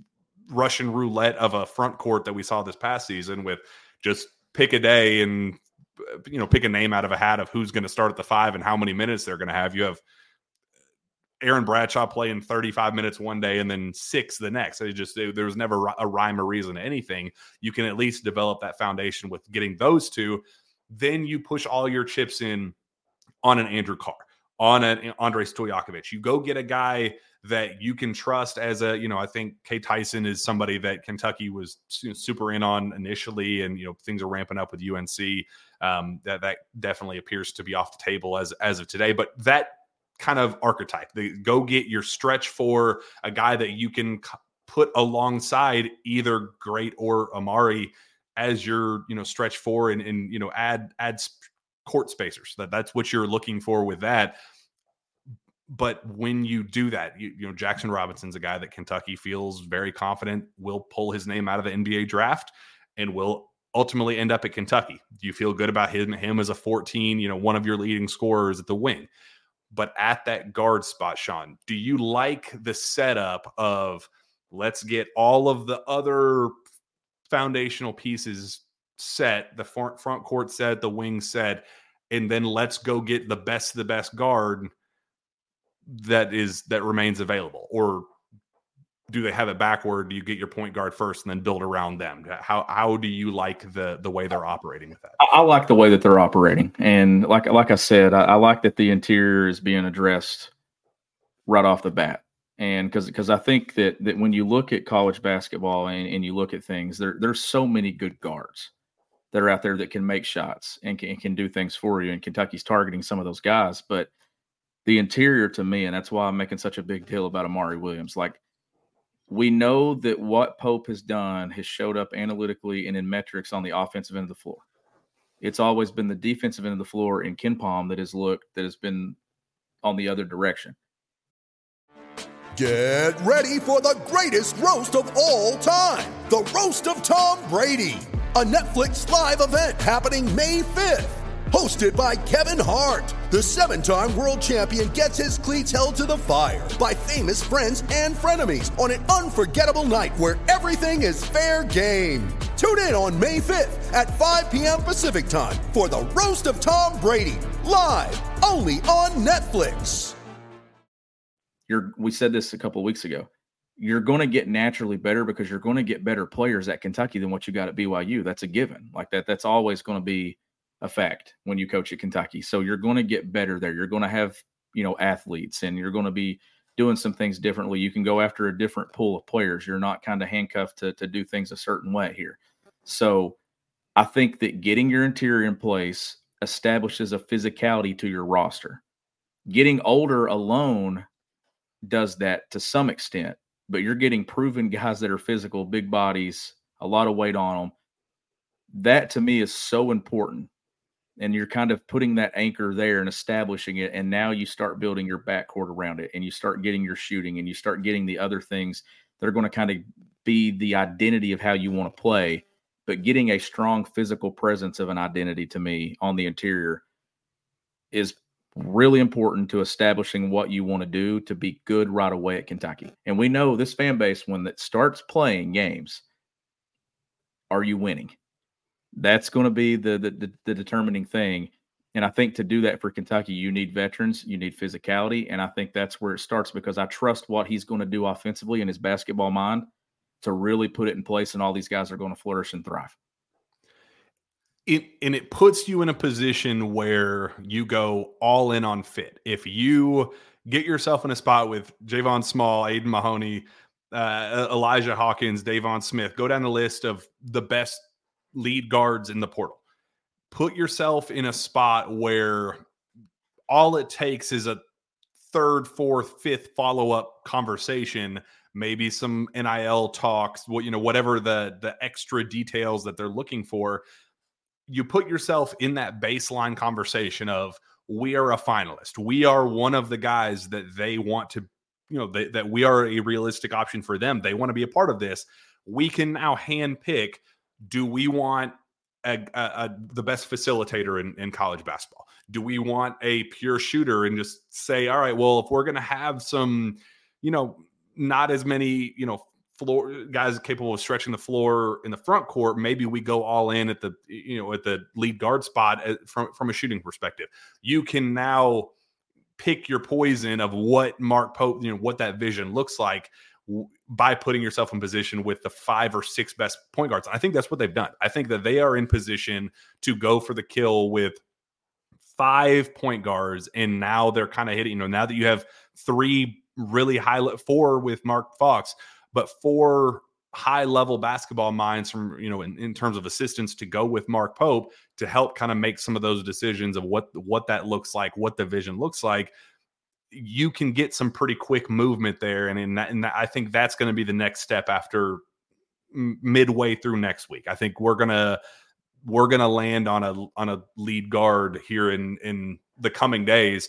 Russian roulette of a front court that we saw this past season with just pick a day and, you know, pick a name out of a hat of who's going to start at the five and how many minutes they're going to have. You have Aaron Bradshaw playing thirty-five minutes one day and then six the next. It just, it, there was never a rhyme or reason to anything. You can at least develop that foundation with getting those two. Then you push all your chips in on an Andrew Carr, on an Andrei Stojakovic. You go get a guy that you can trust as a, you know, I think Kay Tyson is somebody that Kentucky was super in on initially, and, you know, things are ramping up with U N C. Um, that that definitely appears to be off the table as as of today. But that kind of archetype, the go get your stretch for a guy that you can put alongside either Great or Amari as your, you know, stretch four, and and you know add add court spacers. That that's what you're looking for with that. But when you do that, you, you know, Jackson Robinson's a guy that Kentucky feels very confident will pull his name out of the N B A draft and will ultimately end up at Kentucky. Do you feel good about him, him as a fourteen, you know, one of your leading scorers at the wing? But at that guard spot, Sean, do you like the setup of let's get all of the other foundational pieces set, the front, front court set, the wing set, and then let's go get the best of the best guard that is that remains available? Or do they have it backward? Do you get your point guard first and then build around them? How how do you like the the way they're operating with that? I, I like the way that they're operating, and like like I said, I, I like that the interior is being addressed right off the bat. And because because I think that that when you look at college basketball and, and you look at things, there there's so many good guards that are out there that can make shots and can, and can do things for you. And Kentucky's targeting some of those guys, but the interior, to me, and that's why I'm making such a big deal about Amari Williams. Like, we know that what Pope has done has showed up analytically and in metrics on the offensive end of the floor. It's always been the defensive end of the floor in KenPom that has looked, that has been on the other direction. Get ready for the greatest roast of all time, the Roast of Tom Brady, a Netflix live event happening May fifth. Hosted by Kevin Hart, the seven-time world champion gets his cleats held to the fire by famous friends and frenemies on an unforgettable night where everything is fair game. Tune in on May fifth at five p.m. Pacific time for the Roast of Tom Brady, live only on Netflix. You're, we said this a couple of weeks ago. You're going to get naturally better because you're going to get better players at Kentucky than what you got at B Y U. That's a given. Like that, that's always going to be a fact when you coach at Kentucky. So you're going to get better there. You're going to have, you know, athletes, and you're going to be doing some things differently. You can go after a different pool of players. You're not kind of handcuffed to, to do things a certain way here. So I think that getting your interior in place establishes a physicality to your roster. Getting older alone does that to some extent, but you're getting proven guys that are physical, big bodies, a lot of weight on them. That to me is so important. And you're kind of putting that anchor there and establishing it. And now you start building your backcourt around it, and you start getting your shooting, and you start getting the other things that are going to kind of be the identity of how you want to play. But getting a strong physical presence of an identity, to me, on the interior is really important to establishing what you want to do to be good right away at Kentucky. And we know this fan base, when it starts playing games, are you winning? That's going to be the, the the determining thing. And I think to do that for Kentucky, you need veterans, you need physicality, and I think that's where it starts, because I trust what he's going to do offensively in his basketball mind to really put it in place, and all these guys are going to flourish and thrive. It, and it puts you in a position where you go all in on fit. If you get yourself in a spot with Javon Small, Aiden Mahoney, uh, Elijah Hawkins, Davon Smith, go down the list of the best lead guards in the portal. Put yourself in a spot where all it takes is a third, fourth, fifth follow-up conversation, maybe some N I L talks, what, you know, whatever the the extra details that they're looking for. You put yourself in that baseline conversation of, we are a finalist. We are one of the guys that they want to, you know, they, that we are a realistic option for them. They want to be a part of this. We can now hand pick, do we want a, a, a, the best facilitator in, in college basketball? Do we want a pure shooter and just say, all right, well, if we're going to have some, you know, not as many, you know, floor guys capable of stretching the floor in the front court, maybe we go all in at the, you know, at the lead guard spot from, from a shooting perspective. You can now pick your poison of what Mark Pope, you know, what that vision looks like by putting yourself in position with the five or six best point guards. I think that's what they've done. I think that they are in position to go for the kill with five point guards. And now they're kind of hitting, you know, now that you have three really high, four with Mark Fox, but four high level basketball minds from, you know, in, in terms of assistants to go with Mark Pope to help kind of make some of those decisions of what, what that looks like, what the vision looks like. You can get some pretty quick movement there. And in that, and I think that's going to be the next step after m- midway through next week. I think we're going to, we're going to land on a, on a lead guard here in, in the coming days.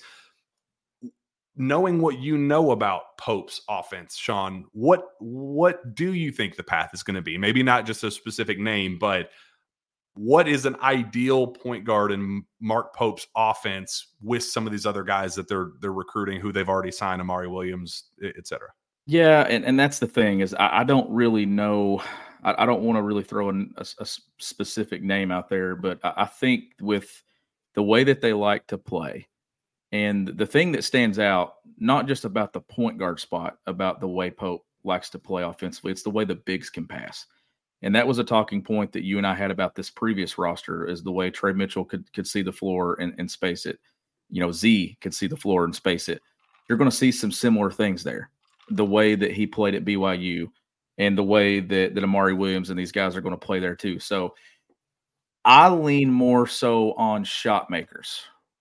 Knowing what you know about Pope's offense, Sean, what what do you think the path is going to be? Maybe not just a specific name, but what is an ideal point guard in Mark Pope's offense with some of these other guys that they're they're recruiting, who they've already signed, Amari Williams, et cetera? Yeah, and, and that's the thing is I, I don't really know. I, I don't want to really throw in a, a specific name out there, but I, I think with the way that they like to play, and the thing that stands out, not just about the point guard spot, about the way Pope likes to play offensively, it's the way the bigs can pass. And that was a talking point that you and I had about this previous roster, is the way Trey Mitchell could could see the floor and, and space it. You know, Z could see the floor and space it. You're going to see some similar things there. The way that he played at B Y U and the way that, that Amari Williams and these guys are going to play there too. So I lean more so on shot makers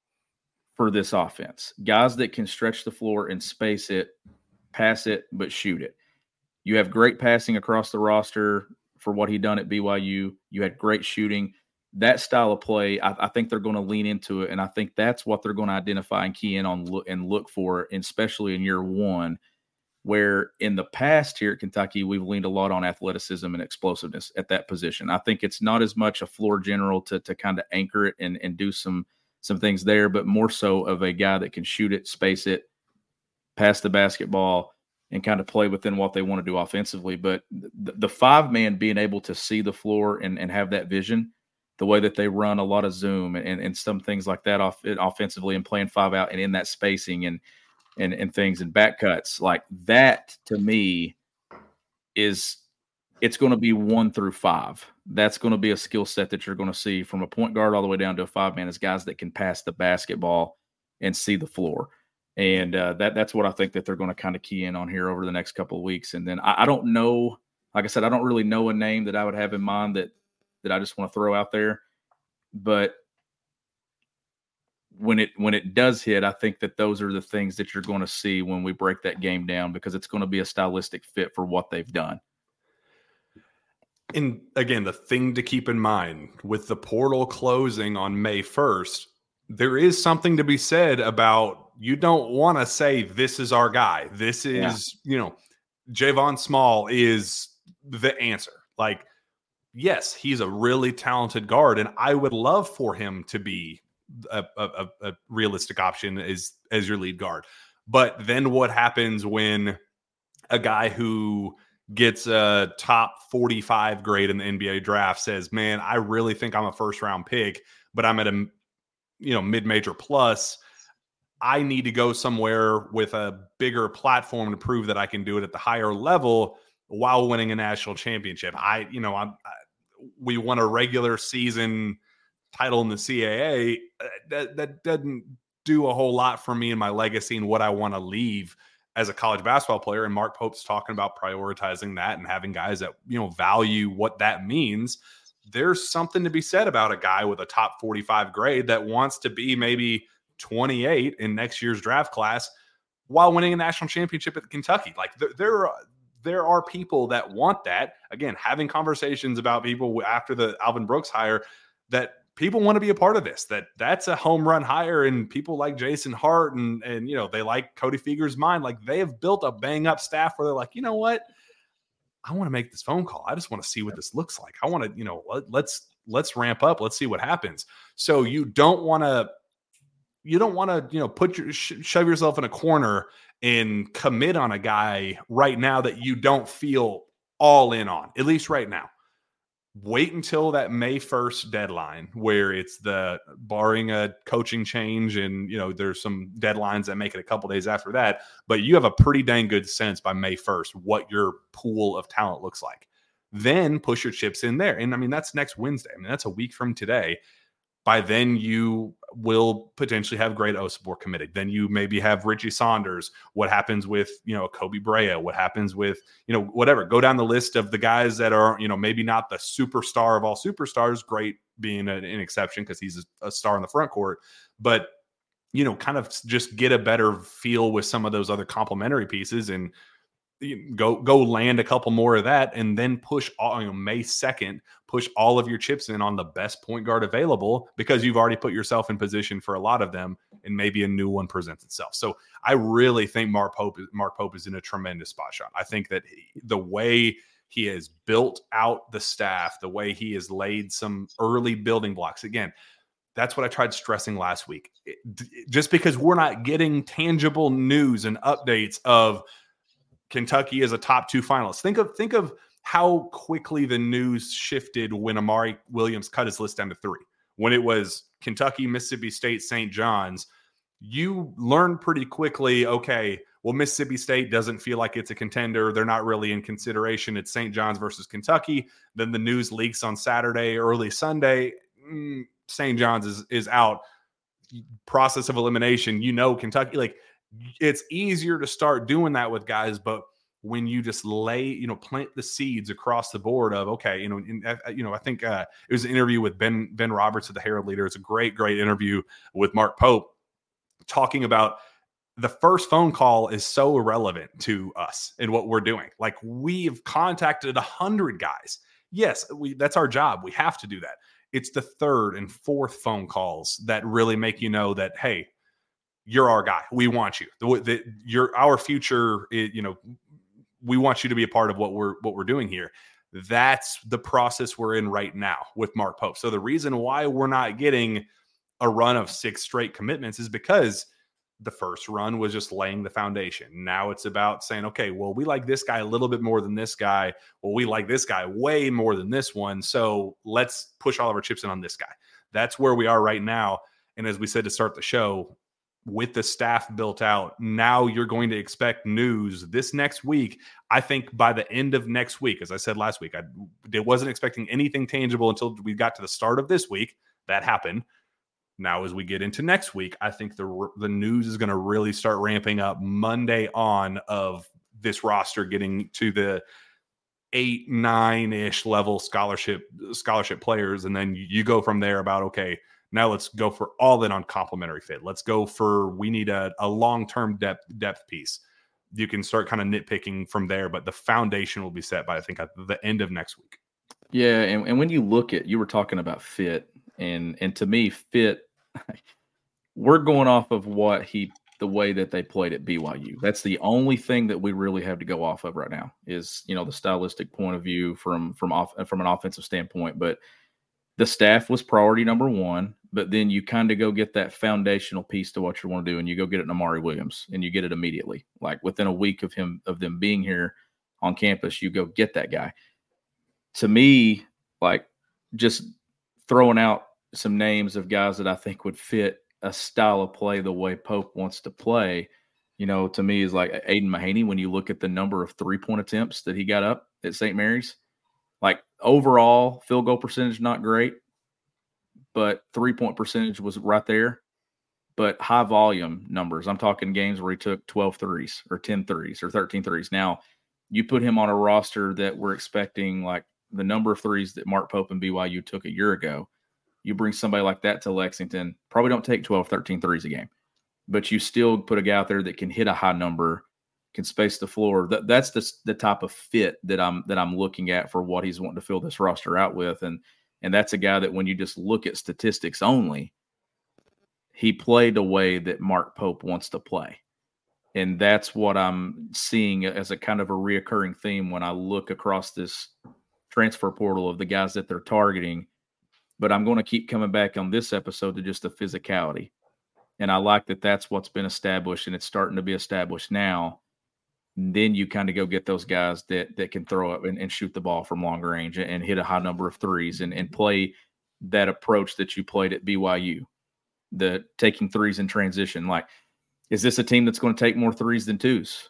for this offense. Guys that can stretch the floor and space it, pass it, but shoot it. You have great passing across the roster for what he done at B Y U. You had great shooting. That style of play, I, I think they're going to lean into it, and I think that's what they're going to identify and key in on look, and look for, especially in year one, where in the past here at Kentucky, we've leaned a lot on athleticism and explosiveness at that position. I think it's not as much a floor general to, to kind of anchor it and, and do some some things there, but more so of a guy that can shoot it, space it, pass the basketball, and kind of play within what they want to do offensively. But the, the five-man being able to see the floor and, and have that vision, the way that they run a lot of zoom and, and some things like that off offensively and playing five out and in that spacing and and and things and back cuts, like that to me is it's going to be one through five. That's going to be a skill set that you're going to see from a point guard all the way down to a five-man, is guys that can pass the basketball and see the floor. And uh, that that's what I think that they're going to kind of key in on here over the next couple of weeks. And then I, I don't know, like I said, I don't really know a name that I would have in mind that that I just want to throw out there. But when it when it does hit, I think that those are the things that you're going to see when we break that game down, because it's going to be a stylistic fit for what they've done. And again, the thing to keep in mind with the portal closing on May first, there is something to be said about, you don't want to say this is our guy. This is, yeah. you know, Javon Small is the answer. Like, yes, he's a really talented guard, and I would love for him to be a, a, a realistic option as, as your lead guard. But then what happens when a guy who gets a top forty-five grade in the N B A draft says, man, I really think I'm a first round pick, but I'm at a, you know, mid-major plus. I need to go somewhere with a bigger platform to prove that I can do it at the higher level while winning a national championship. I, you know, I'm, I, we won a regular season title in the C A A. That, that doesn't do a whole lot for me and my legacy and what I want to leave as a college basketball player. And Mark Pope's talking about prioritizing that and having guys that, you know, value what that means. There's something to be said about a guy with a top forty-five grade that wants to be maybe twenty-eight in next year's draft class while winning a national championship at Kentucky. Like there, there are, there are people that want that. Again, having conversations about people after the Alvin Brooks hire, that people want to be a part of this, that that's a home run hire. And people like Jason Hart and, and, you know, they like Cody Fieger's mind. Like they have built a bang up staff where they're like, you know what? I want to make this phone call. I just want to see what this looks like. I want to, you know, let, let's, let's ramp up. Let's see what happens. So you don't want to, you don't want to, you know, put your, sh- shove yourself in a corner and commit on a guy right now that you don't feel all in on, at least right now. Wait until that May first deadline where it's the barring a coaching change and, you know, there's some deadlines that make it a couple days after that, but you have a pretty dang good sense by May first what your pool of talent looks like. Then push your chips in there. And I mean, that's next Wednesday. I mean, that's a week from today. By then you will potentially have Great Osibor committed. Then you maybe have Richie Saunders. What happens with, you know, Kobe Brea? What happens with, you know, whatever. Go down the list of the guys that are, you know, maybe not the superstar of all superstars. Great being an, an exception because he's a, a star in the front court. But, you know, kind of just get a better feel with some of those other complementary pieces and go go land a couple more of that, and then push all, you know, May second, push all of your chips in on the best point guard available because you've already put yourself in position for a lot of them, and maybe a new one presents itself. So I really think Mark Pope, Mark Pope is in a tremendous spot, Sean. I think that he, the way he has built out the staff, the way he has laid some early building blocks, again, that's what I tried stressing last week. It, just because we're not getting tangible news and updates of Kentucky is a top two finalist. Think of think of how quickly the news shifted when Amari Williams cut his list down to three. When it was Kentucky, Mississippi State, Saint John's, you learned pretty quickly, okay, well, Mississippi State doesn't feel like it's a contender. They're not really in consideration. It's Saint John's versus Kentucky. Then the news leaks on Saturday, early Sunday. Mm, Saint John's is, is out. Process of elimination, you know, Kentucky, like, it's easier to start doing that with guys, but when you just lay, you know, plant the seeds across the board of, okay, you know, in, you know, I think uh, it was an interview with Ben Ben Roberts of the Herald Leader. It's a great, great interview with Mark Pope talking about the first phone call is so irrelevant to us and what we're doing. Like, we've contacted a hundred guys. Yes, we that's our job. We have to do that. It's the third and fourth phone calls that really make you know that, hey, you're our guy. We want you. The, the, you're our future. It, you know, we want you to be a part of what we're what we're doing here. That's the process we're in right now with Mark Pope. So the reason why we're not getting a run of six straight commitments is because the first run was just laying the foundation. Now it's about saying, okay, well, we like this guy a little bit more than this guy. Well, we like this guy way more than this one. So let's push all of our chips in on this guy. That's where we are right now. And as we said to start the show, with the staff built out, now you're going to expect news this next week. I think by the end of next week, as I said last week, I wasn't expecting anything tangible until we got to the start of this week. That happened. Now, as we get into next week, I think the the news is going to really start ramping up Monday on of this roster getting to the eight, nine-ish level scholarship scholarship players. And then you go from there about, okay, now let's go for all in on complementary fit. Let's go for, we need a, a long-term depth depth piece. You can start kind of nitpicking from there, but the foundation will be set by, I think, at the end of next week. Yeah, and, and when you look at, you were talking about fit, and and to me, fit, we're going off of what he, the way that they played at B Y U. That's the only thing that we really have to go off of right now is, you know, the stylistic point of view from from off from an offensive standpoint. But the staff was priority number one, but then you kind of go get that foundational piece to what you want to do, and you go get it in Amari Williams, and you get it immediately. Like within a week of him of them being here on campus, you go get that guy. To me, like just throwing out some names of guys that I think would fit a style of play the way Pope wants to play, you know, to me is like Aiden Mahaney. When you look at the number of three-point attempts that he got up at Saint Mary's, like overall field goal percentage, not great, but three-point percentage was right there. But high volume numbers, I'm talking games where he took twelve threes or ten threes or thirteen threes. Now, you put him on a roster that we're expecting like the number of threes that Mark Pope and B Y U took a year ago. You bring somebody like that to Lexington, probably don't take twelve, thirteen threes a game, but you still put a guy out there that can hit a high number, can space the floor. That, that's the, the type of fit that I'm that I'm looking at for what he's wanting to fill this roster out with. And and that's a guy that when you just look at statistics only, he played a way that Mark Pope wants to play. And that's what I'm seeing as a kind of a reoccurring theme when I look across this transfer portal of the guys that they're targeting. But I'm going to keep coming back on this episode to just the physicality. And I like that that's what's been established, and it's starting to be established now. then you kind of go get those guys that that can throw up and, and shoot the ball from long range and, and hit a high number of threes and, and play that approach that you played at B Y U, the taking threes in transition. Like, is this a team that's going to take more threes than twos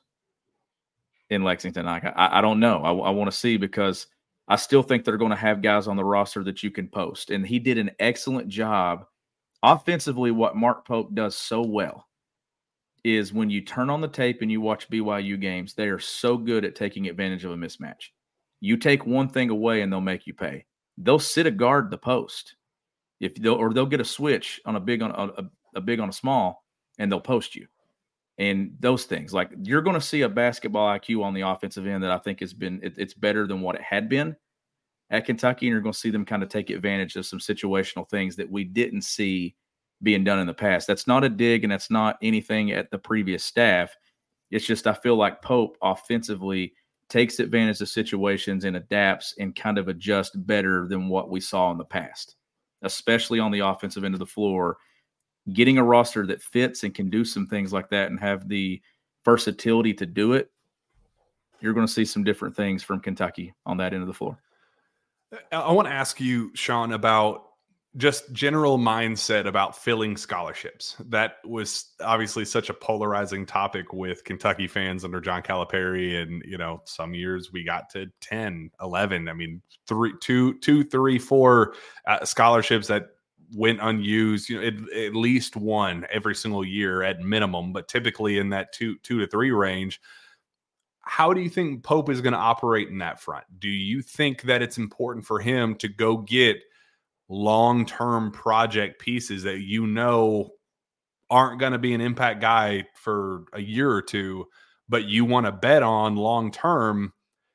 in Lexington? Like, I, I don't know. I, I want to see, because I still think they're going to have guys on the roster that you can post. And he did an excellent job offensively. What Mark Pope does so well is when you turn on the tape and you watch B Y U games, they are so good at taking advantage of a mismatch. You take one thing away and they'll make you pay. They'll sit a guard the post, if they'll, or they'll get a switch on a big on a, a big on a small, and they'll post you. And those things, like, you're going to see a basketball I Q on the offensive end that I think has been it, it's better than what it had been at Kentucky, and you're going to see them kind of take advantage of some situational things that we didn't see being done in the past. That's not a dig, and that's not anything at the previous staff. It's just, I feel like Pope offensively takes advantage of situations and adapts and kind of adjusts better than what we saw in the past, especially on the offensive end of the floor. Getting a roster that fits and can do some things like that and have the versatility to do it, you're going to see some different things from Kentucky on that end of the floor. I want to ask you, Sean, about just general mindset about filling scholarships. That was obviously such a polarizing topic with Kentucky fans under John Calipari. And, you know, some years we got to ten, eleven. I mean, three, two, two, three, four uh, scholarships that went unused, you know, at, at least one every single year at minimum, but typically in that two, two to three range. How do you think Pope is going to operate in that front? Do you think that it's important for him to go get long-term project pieces that you know aren't going to be an impact guy for a year or two, but you want to bet on long-term?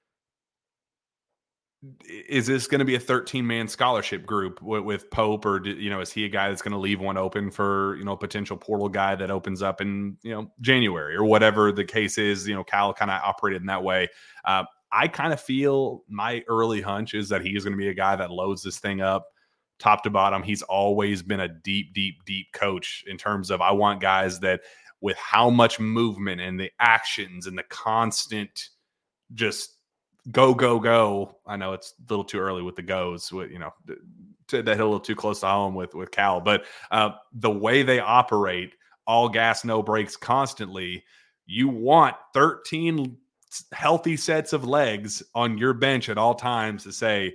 Is this going to be a thirteen-man scholarship group with, with Pope, or, you know, is he a guy that's going to leave one open for, you know, a potential portal guy that opens up in, you know, January or whatever the case is? You know, Cal kind of operated in that way. Uh, I kind of feel my early hunch is that he's going to be a guy that loads this thing up top to bottom. He's always been a deep, deep, deep coach in terms of, I want guys that, with how much movement and the actions and the constant just go, go, go. I know it's a little too early with the goes, with, you know, to, that hit a little too close to home with, with Cal, but uh, the way they operate, all gas, no brakes constantly, you want thirteen healthy sets of legs on your bench at all times to say,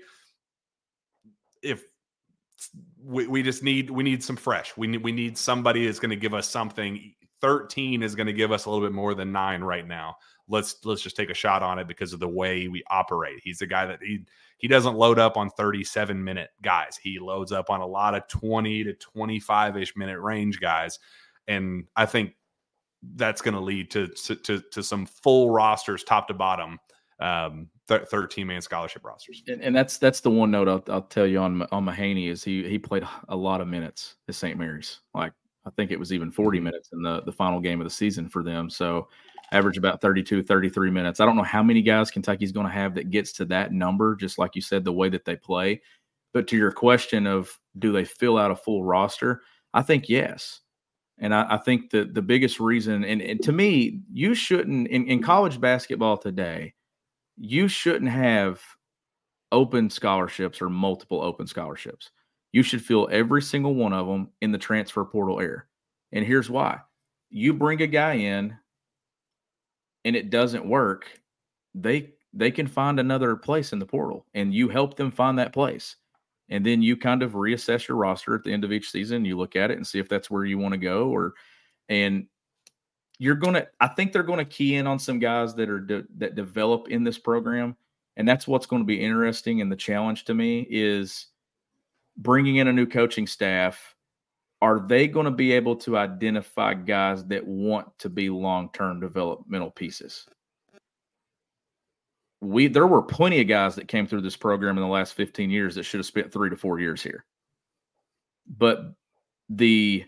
if we, we just need, we need some fresh, we need, we need somebody that's going to give us something. thirteen is going to give us a little bit more than nine right now. Let's, let's just take a shot on it because of the way we operate. He's a guy that he, he doesn't load up on thirty-seven minute guys. He loads up on a lot of twenty to twenty-five ish minute range guys. And I think that's going to lead to, to, to some full rosters, top to bottom, um, thirteen man scholarship rosters. And, and that's, that's the one note I'll, I'll tell you on, on Mahaney is he, he played a lot of minutes at Saint Mary's. Like, I think it was even forty minutes in the, the final game of the season for them. So average about thirty-two, thirty-three minutes. I don't know how many guys Kentucky's going to have that gets to that number, just like you said, the way that they play. But to your question of, do they fill out a full roster? I think yes. And I, I think that the biggest reason, and, and to me, you shouldn't, in, in college basketball today, you shouldn't have open scholarships or multiple open scholarships. You should fill every single one of them in the transfer portal era. And here's why. You bring a guy in and it doesn't work, they they can find another place in the portal, and you help them find that place. And then you kind of reassess your roster at the end of each season. You look at it and see if that's where you want to go, or and you're going to, I think they're going to key in on some guys that are de, that develop in this program. And that's what's going to be interesting. And the challenge to me is bringing in a new coaching staff. Are they going to be able to identify guys that want to be long-term developmental pieces? We there were plenty of guys that came through this program in the last fifteen years that should have spent three to four years here. But the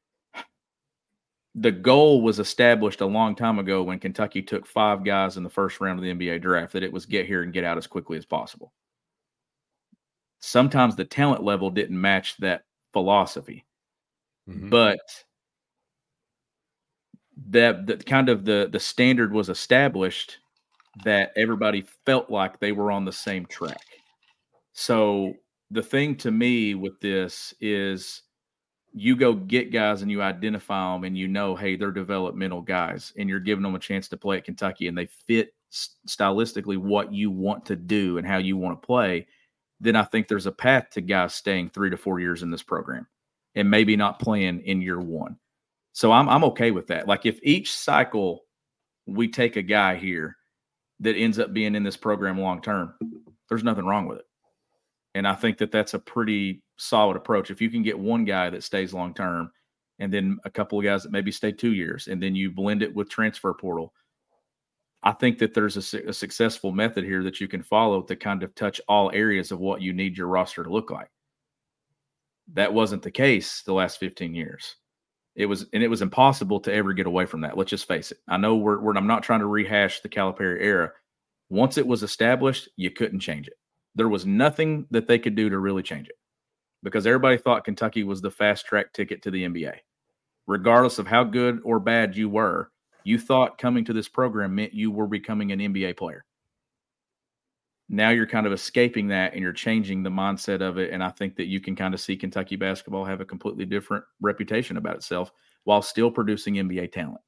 the goal was established a long time ago when Kentucky took five guys in the first round of the N B A draft, that it was get here and get out as quickly as possible. Sometimes the talent level didn't match that philosophy. Mm-hmm. But that, that kind of the, the standard was established that everybody felt like they were on the same track. So the thing to me with this is you go get guys and you identify them and you know, hey, they're developmental guys and you're giving them a chance to play at Kentucky and they fit stylistically what you want to do and how you want to play. Then I think there's a path to guys staying three to four years in this program and maybe not playing in year one. So I'm I'm okay with that. Like if each cycle we take a guy here that ends up being in this program long-term, there's nothing wrong with it. And I think that that's a pretty solid approach. If you can get one guy that stays long-term and then a couple of guys that maybe stay two years and then you blend it with transfer portal, I think that there's a, su- a successful method here that you can follow to kind of touch all areas of what you need your roster to look like. That wasn't the case the last fifteen years. It was, and it was impossible to ever get away from that. Let's just face it. I know we're, we're I'm not trying to rehash the Calipari era. Once it was established, you couldn't change it. There was nothing that they could do to really change it because everybody thought Kentucky was the fast track ticket to the N B A. Regardless of how good or bad you were, you thought coming to this program meant you were becoming an N B A player. Now you're kind of escaping that and you're changing the mindset of it. And I think that you can kind of see Kentucky basketball have a completely different reputation about itself while still producing N B A talent.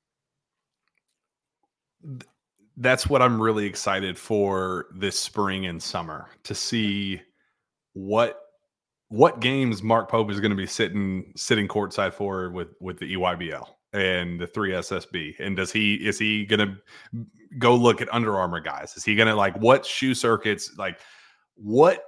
That's what I'm really excited for this spring and summer, to see what what games Mark Pope is going to be sitting sitting courtside for with with the E Y B L and the three S S B. And does he is he going to go look at Under Armour guys? Is he going to like what shoe circuits, like what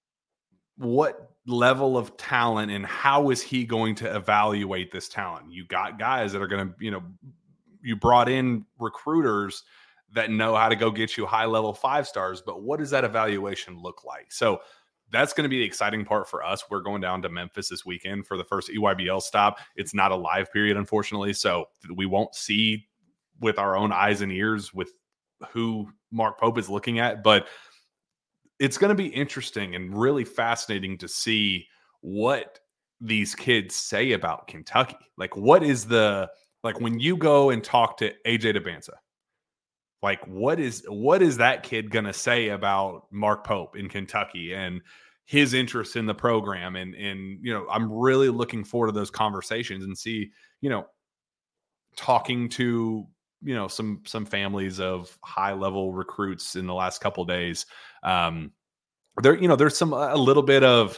what level of talent, and how is he going to evaluate this talent? You got guys that are going to, you know, you brought in recruiters that know how to go get you high level five stars, but what does that evaluation look like? So that's going to be the exciting part for us. We're going down to Memphis this weekend for the first E Y B L stop. It's not a live period, unfortunately, so we won't see with our own eyes and ears with who Mark Pope is looking at, but it's going to be interesting and really fascinating to see what these kids say about Kentucky. Like, what is the, like when you go and talk to A J DeBanza, like what is, what is that kid going to say about Mark Pope in Kentucky and his interest in the program? And, and, you know, I'm really looking forward to those conversations and see, you know, talking to, you know, some, some families of high level recruits in the last couple of days. Um, there, you know, there's some, a little bit of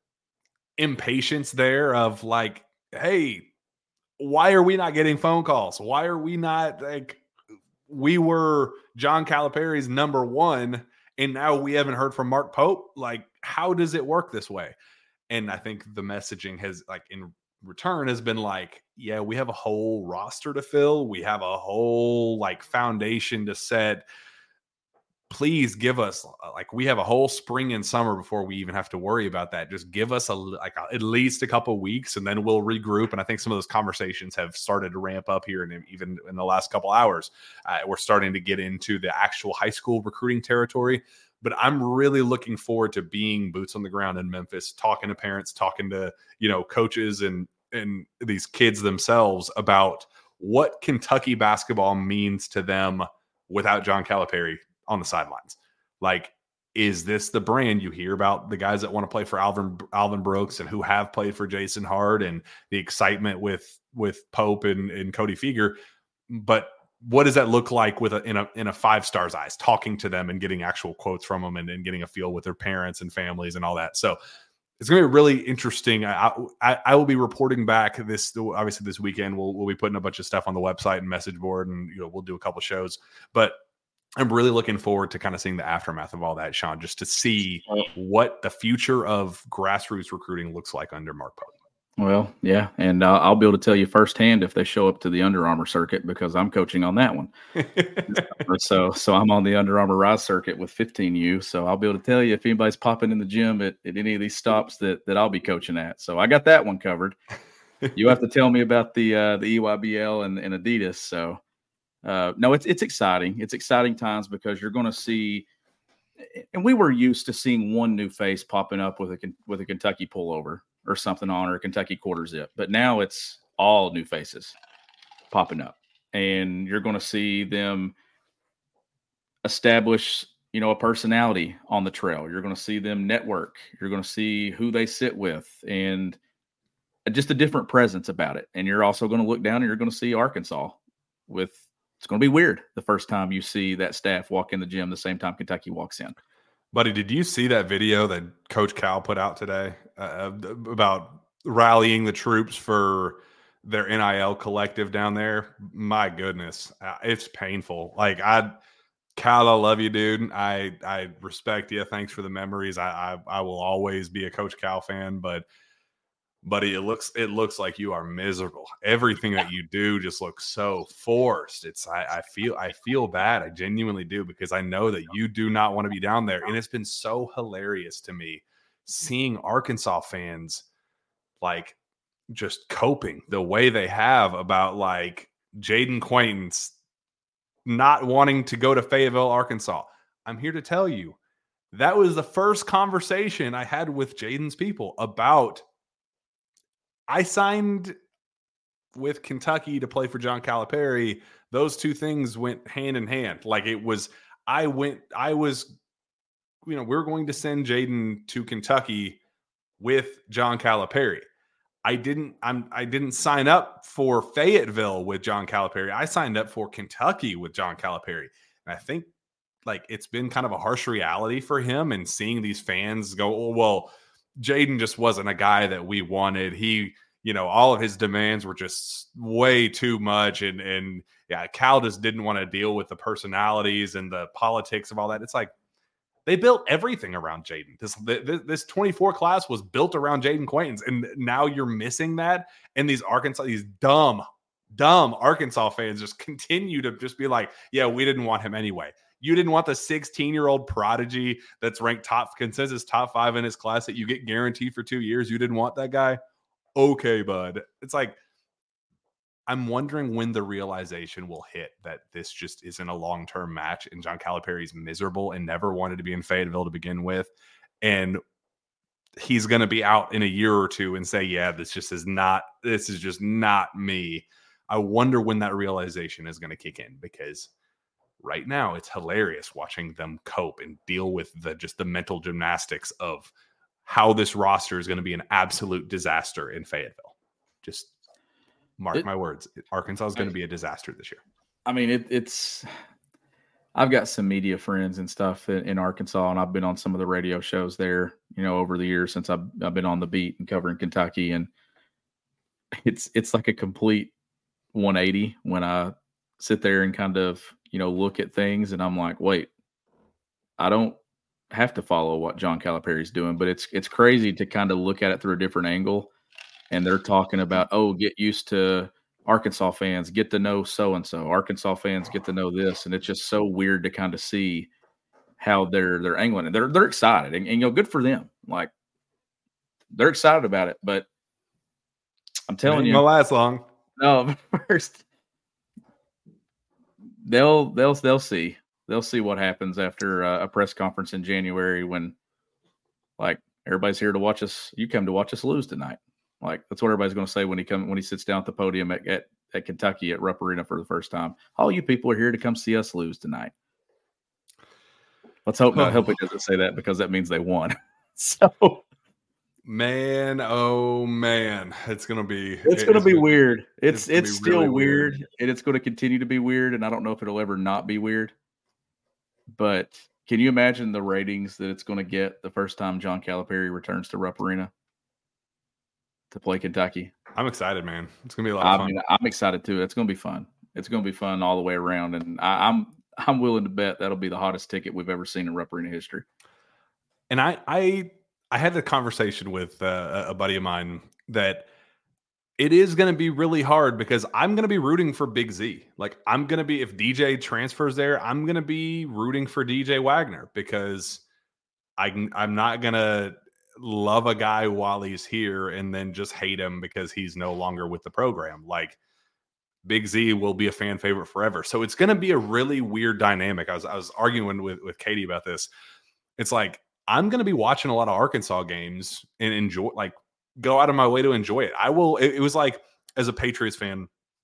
impatience there of like, hey, why are we not getting phone calls? Why are we not, like, we were John Calipari's number one and now we haven't heard from Mark Pope. Like, how does it work this way? And I think the messaging has, like, in return has been like, yeah, we have a whole roster to fill. We have a whole like foundation to set. Please give us, like, we have a whole spring and summer before we even have to worry about that. Just give us a, like a, at least a couple of weeks and then we'll regroup. And I think some of those conversations have started to ramp up here. And even in the last couple hours, uh, we're starting to get into the actual high school recruiting territory. But I'm really looking forward to being boots on the ground in Memphis, talking to parents, talking to, you know, coaches and, and these kids themselves about what Kentucky basketball means to them without John Calipari on the sidelines. Like, is this the brand? You hear about the guys that want to play for Alvin, Alvin Brooks and who have played for Jason Hart and the excitement with, with Pope and, and Cody Feger. But what does that look like with a, in a, in a five stars eyes, talking to them and getting actual quotes from them and, and getting a feel with their parents and families and all that. So it's going to be really interesting. I, I, I will be reporting back this, obviously this weekend. We'll, we'll be putting a bunch of stuff on the website and message board, and, you know, we'll do a couple shows, but I'm really looking forward to kind of seeing the aftermath of all that, Sean, just to see what the future of grassroots recruiting looks like under Mark Pope. Well, yeah, and uh, I'll be able to tell you firsthand if they show up to the Under Armour circuit because I'm coaching on that one. so, so I'm on the Under Armour Rise circuit with fifteen U. So I'll be able to tell you if anybody's popping in the gym at, at any of these stops that that I'll be coaching at. So I got that one covered. You have to tell me about the uh, the E Y B L and, and Adidas. So. Uh, no, it's it's exciting. It's exciting times because you're going to see, and we were used to seeing one new face popping up with a with a Kentucky pullover or something on, or a Kentucky quarter zip. But now it's all new faces popping up. and you're going to see them establish, you know, a personality on the trail. You're going to see them network. You're going to see who they sit with and just a different presence about it. And you're also going to look down and you're going to see Arkansas with, it's going to be weird the first time you see that staff walk in the gym the same time Kentucky walks in. Buddy, did you see that video that Coach Cal put out today uh, about rallying the troops for their N I L collective down there? My goodness, uh, it's painful. Like, I, Cal, I love you, dude. I I respect you. Thanks for the memories. I I, I will always be a Coach Cal fan, but buddy, it looks it looks like you are miserable. Everything that you do just looks so forced. It's I, I feel I feel bad. I genuinely do, because I know that you do not want to be down there. And it's been so hilarious to me seeing Arkansas fans like just coping the way they have about like Jaden Quaintance not wanting to go to Fayetteville, Arkansas. I'm here to tell you that was the first conversation I had with Jaden's people about I signed with Kentucky to play for John Calipari. Those two things went hand in hand. Like it was, I went, I was, you know, we're going to send Jaden to Kentucky with John Calipari. I didn't, I'm, I didn't sign up for Fayetteville with John Calipari. I signed up for Kentucky with John Calipari. And I think like it's been kind of a harsh reality for him, and seeing these fans go, oh, well, Jaden just wasn't a guy that we wanted. He, you know, all of his demands were just way too much. And, and yeah, Cal just didn't want to deal with the personalities and the politics of all that. It's like they built everything around Jaden. This, this twenty-four class was built around Jaden Quaintance. And now you're missing that. And these Arkansas, these dumb, dumb Arkansas fans just continue to just be like, yeah, we didn't want him anyway. You didn't want the sixteen-year-old prodigy that's ranked top consensus top five in his class that you get guaranteed for two years. You didn't want that guy? Okay, bud. It's like, I'm wondering when the realization will hit that this just isn't a long-term match, and John Calipari's miserable and never wanted to be in Fayetteville to begin with. And he's going to be out in a year or two and say, yeah, this just is not, this is just not me. I wonder when that realization is going to kick in, because right now it's hilarious watching them cope and deal with the just the mental gymnastics of how this roster is going to be an absolute disaster in Fayetteville. Just mark it, my words. Arkansas is going to be a disaster this year. I mean, it, it's, I've got some media friends and stuff in, in Arkansas, and I've been on some of the radio shows there, you know, over the years since I've, I've been on the beat and covering Kentucky. And it's, it's like a complete one eighty when I sit there and kind of, you know, look at things, and I'm like, wait, I don't have to follow what John Calipari's doing, but it's, it's crazy to kind of look at it through a different angle. And they're talking about, oh, get used to Arkansas fans, get to know so-and-so. Arkansas fans get to know this. And it's just so weird to kind of see how they're, they're angling. And they're, they're excited, and, and, you know, good for them. Like, they're excited about it, but I'm telling you, it ain't gonna last long. No, first they'll, they'll, they'll see, they'll see what happens after uh, a press conference in January when, like, everybody's here to watch us. You come to watch us lose tonight. Like, that's what everybody's going to say when he come when he sits down at the podium at, at, at Kentucky at Rupp Arena for the first time. All you people are here to come see us lose tonight. Let's hope not. I hope he doesn't say that, because that means they won. So, man, oh man, it's going to be it's going to be weird. It's it's, it's still really weird, weird, and it's going to continue to be weird. And I don't know if it'll ever not be weird. But can you imagine the ratings that it's going to get the first time John Calipari returns to Rupp Arena to play Kentucky? I'm excited, man. It's gonna be a lot of I fun. mean, I'm excited too. It's gonna be fun. It's gonna be fun all the way around, and I, I'm I'm willing to bet that'll be the hottest ticket we've ever seen in Rupp Arena history. And I I I had a conversation with uh, a buddy of mine that it is going to be really hard, because I'm going to be rooting for Big Z. Like, I'm going to be, if D J transfers there, I'm going to be rooting for D J Wagner, because I I'm not going to love a guy while he's here and then just hate him because he's no longer with the program. Like, Big Z will be a fan favorite forever. So it's going to be a really weird dynamic. I was I was arguing with, with Katie about this. It's like, I'm going to be watching a lot of Arkansas games and enjoy, like, go out of my way to enjoy it. I will. It, it was like, as a Patriots fan,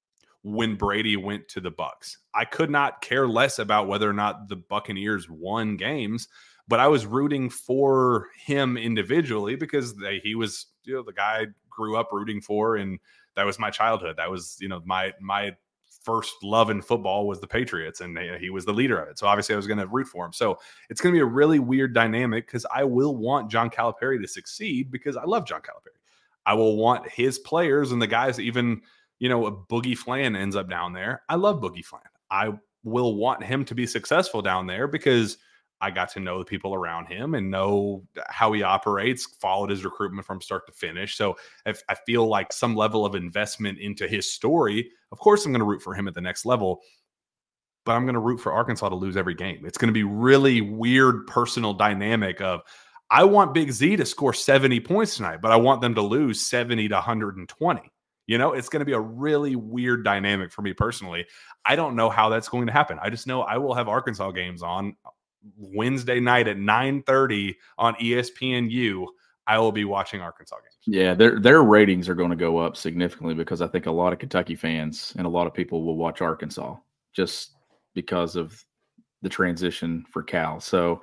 when Brady went to the Bucs. I could not care less about whether or not the Buccaneers won games, but I was rooting for him individually because they, he was, you know, the guy I grew up rooting for, and that was my childhood. That was, you know, my my first love in football was the Patriots, and they, he was the leader of it. So obviously I was going to root for him. So it's going to be a really weird dynamic because I will want John Calipari to succeed because I love John Calipari. I will want his players and the guys, even, you know, a Boogie Flan ends up down there. I love Boogie Flan. I will want him to be successful down there because I got to know the people around him and know how he operates, followed his recruitment from start to finish. So if I feel like some level of investment into his story, of course I'm going to root for him at the next level, but I'm going to root for Arkansas to lose every game. It's going to be really weird personal dynamic of, I want Big Z to score seventy points tonight, but I want them to lose seventy to one hundred twenty. You know, it's going to be a really weird dynamic for me personally. I don't know how that's going to happen. I just know I will have Arkansas games on Wednesday night at nine thirty on E S P N U. I will be watching Arkansas games. Yeah, their their ratings are going to go up significantly because I think a lot of Kentucky fans and a lot of people will watch Arkansas just because of the transition for Cal. So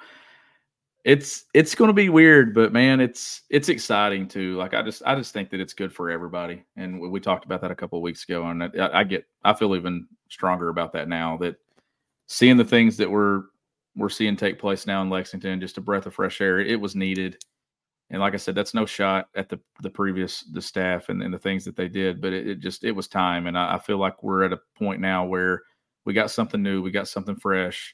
it's it's going to be weird, but man, it's it's exciting too. Like I just I just think that it's good for everybody, and we, we talked about that a couple of weeks ago, and I, I get I feel even stronger about that now. That seeing the things that we're we're seeing take place now in Lexington, just a breath of fresh air. It was needed, and like I said, that's no shot at the the previous the staff and, and the things that they did, but it, it just it was time, and I, I feel like we're at a point now where we got something new, we got something fresh.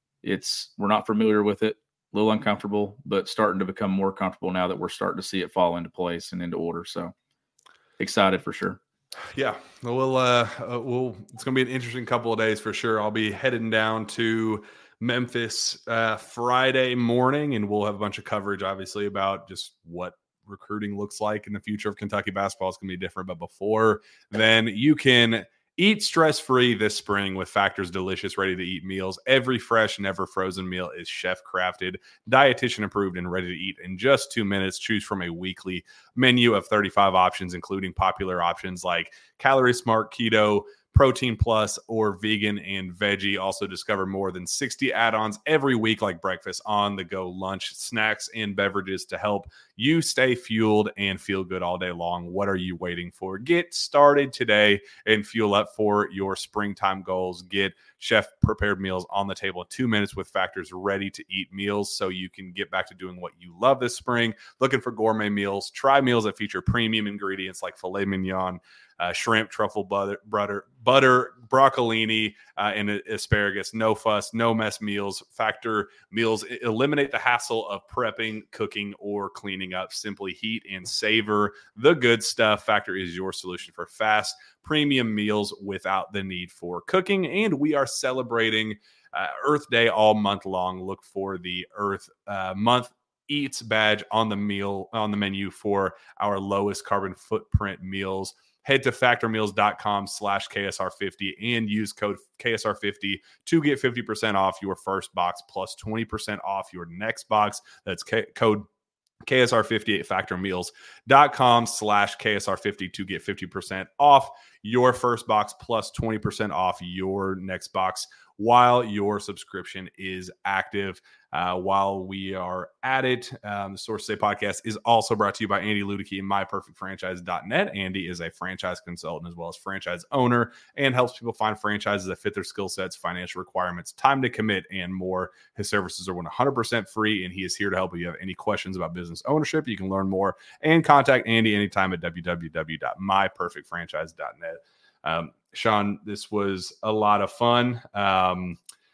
It's we're not familiar with it. A little uncomfortable, but starting to become more comfortable now that we're starting to see it fall into place and into order. So excited for sure. Yeah, we'll, uh, uh, we'll, it's going to be an interesting couple of days for sure. I'll be heading down to Memphis uh, Friday morning, and we'll have a bunch of coverage, obviously, about just what recruiting looks like in the future of Kentucky basketball. It's going to be different, but before then, you can eat stress-free this spring with Factor's delicious, ready-to-eat meals. Every fresh, never frozen meal is chef-crafted, dietitian-approved, and ready to eat in just two minutes. Choose from a weekly menu of thirty-five options, including popular options like Calorie Smart, Keto, Protein Plus, or vegan and veggie. Also discover more than sixty add-ons every week, like breakfast, on-the-go lunch, snacks, and beverages to help you stay fueled and feel good all day long. What are you waiting for? Get started today and fuel up for your springtime goals. Get chef-prepared meals on the table in two minutes with Factor's ready-to-eat meals so you can get back to doing what you love this spring. Looking for gourmet meals? Try meals that feature premium ingredients like filet mignon, Uh, shrimp, truffle butter, butter, butter, broccolini, uh, and asparagus. No fuss, no mess meals. Factor meals eliminate the hassle of prepping, cooking, or cleaning up. Simply heat and savor the good stuff. Factor is your solution for fast, premium meals without the need for cooking. And we are celebrating uh, Earth Day all month long. Look for the Earth uh, Month Eats badge on the meal on the menu for our lowest carbon footprint meals. Head to factormeals.com slash KSR50 and use code K S R fifty to get fifty percent off your first box plus twenty percent off your next box. That's K- code K S R fifty at factormeals.com slash K S R fifty to get fifty percent off your first box plus twenty percent off your next box while your subscription is active. Uh, while we are at it, um, the Source Say podcast is also brought to you by Andy Ludicky and my perfect franchise dot net. Andy is a franchise consultant as well as franchise owner and helps people find franchises that fit their skill sets, financial requirements, time to commit, and more. His services are one hundred percent free, and he is here to help. If you have any questions about business ownership, you can learn more and contact Andy anytime at w w w dot my perfect franchise dot net. Um, Sean, this was a lot of fun. Um,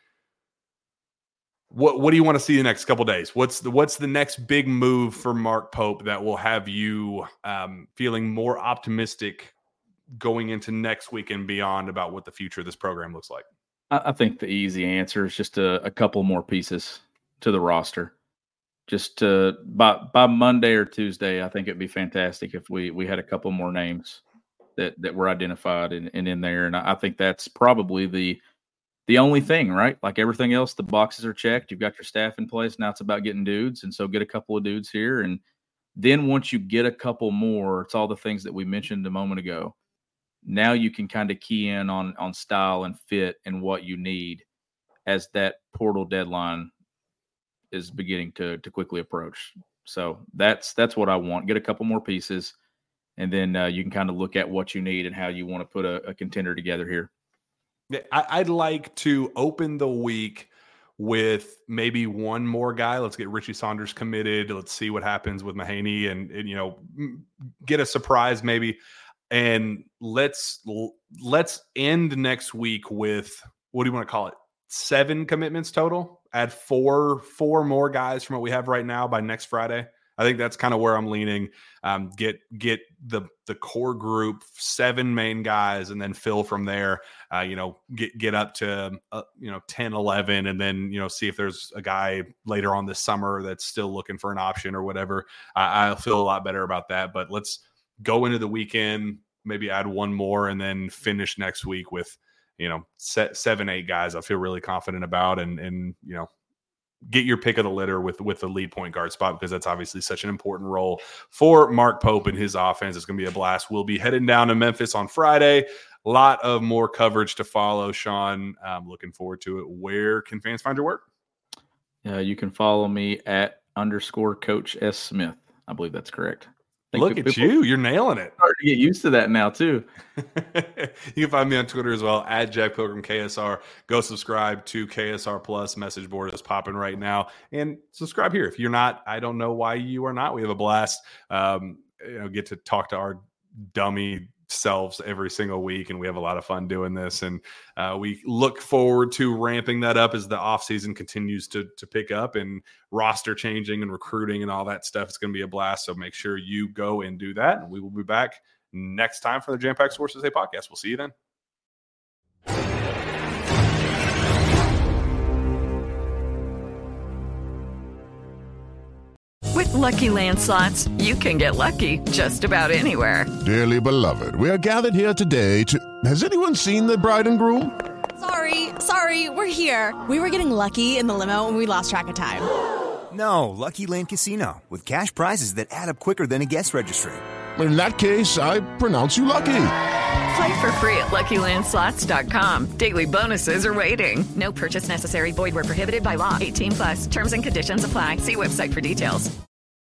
What what do you want to see the next couple of days? What's the what's the next big move for Mark Pope that will have you um, feeling more optimistic going into next week and beyond about what the future of this program looks like? I, I think the easy answer is just a, a couple more pieces to the roster. Just to, by by Monday or Tuesday, I think it'd be fantastic if we we had a couple more names that that were identified and, and in there. And I, I think that's probably the The only thing, right? Like everything else, the boxes are checked. You've got your staff in place. Now it's about getting dudes. And so get a couple of dudes here. And then once you get a couple more, it's all the things that we mentioned a moment ago. Now you can kind of key in on on style and fit and what you need as that portal deadline is beginning to to quickly approach. So that's that's what I want. Get a couple more pieces, and then uh, you can kind of look at what you need and how you want to put a, a contender together here. Yeah, I, I'd like to open the week with maybe one more guy. Let's get Richie Saunders committed. Let's see what happens with Mahaney, and, and you know, get a surprise maybe. And let's let's end next week with, what do you want to call it? Seven commitments total. Add four four more guys from what we have right now by next Friday. I think that's kind of where I'm leaning. Um, get get the the core group, seven main guys, and then fill from there. Uh, you know, get get up to uh, you know ten, eleven, and then you know see if there's a guy later on this summer that's still looking for an option or whatever. I, I'll feel a lot better about that. But let's go into the weekend, maybe add one more, and then finish next week with you know set, seven, eight guys. I feel really confident about, and and you know. Get your pick of the litter with with the lead point guard spot, because that's obviously such an important role for Mark Pope and his offense. It's going to be a blast. We'll be heading down to Memphis on Friday. A lot of more coverage to follow, Sean. I'm looking forward to it. Where can fans find your work? Uh, you can follow me at underscore Coach S. Smith. I believe that's correct. Look at you. You're nailing it. Hard to get used to that now, too. You can find me on Twitter as well, at Jack Pilgrim K S R. Go subscribe to K S R Plus. Message board is popping right now. And subscribe here. If you're not, I don't know why you are not. We have a blast. Um, you know, get to talk to our dummy selves every single week, and we have a lot of fun doing this, and uh, we look forward to ramping that up as the offseason continues to to pick up and roster changing and recruiting and all that stuff. It's going to be a blast, so make sure you go and do that, and we will be back next time for the Jam Pack Sports Today podcast. We'll see you then. With Lucky Land Slots, you can get lucky just about anywhere. Dearly beloved, we are gathered here today to... Has anyone seen the bride and groom? Sorry, sorry, we're here. We were getting lucky in the limo and we lost track of time. No, Lucky Land Casino, with cash prizes that add up quicker than a guest registry. In that case, I pronounce you lucky. Play for free at Lucky Land Slots dot com. Daily bonuses are waiting. No purchase necessary. Void where prohibited by law. eighteen plus. Terms and conditions apply. See website for details.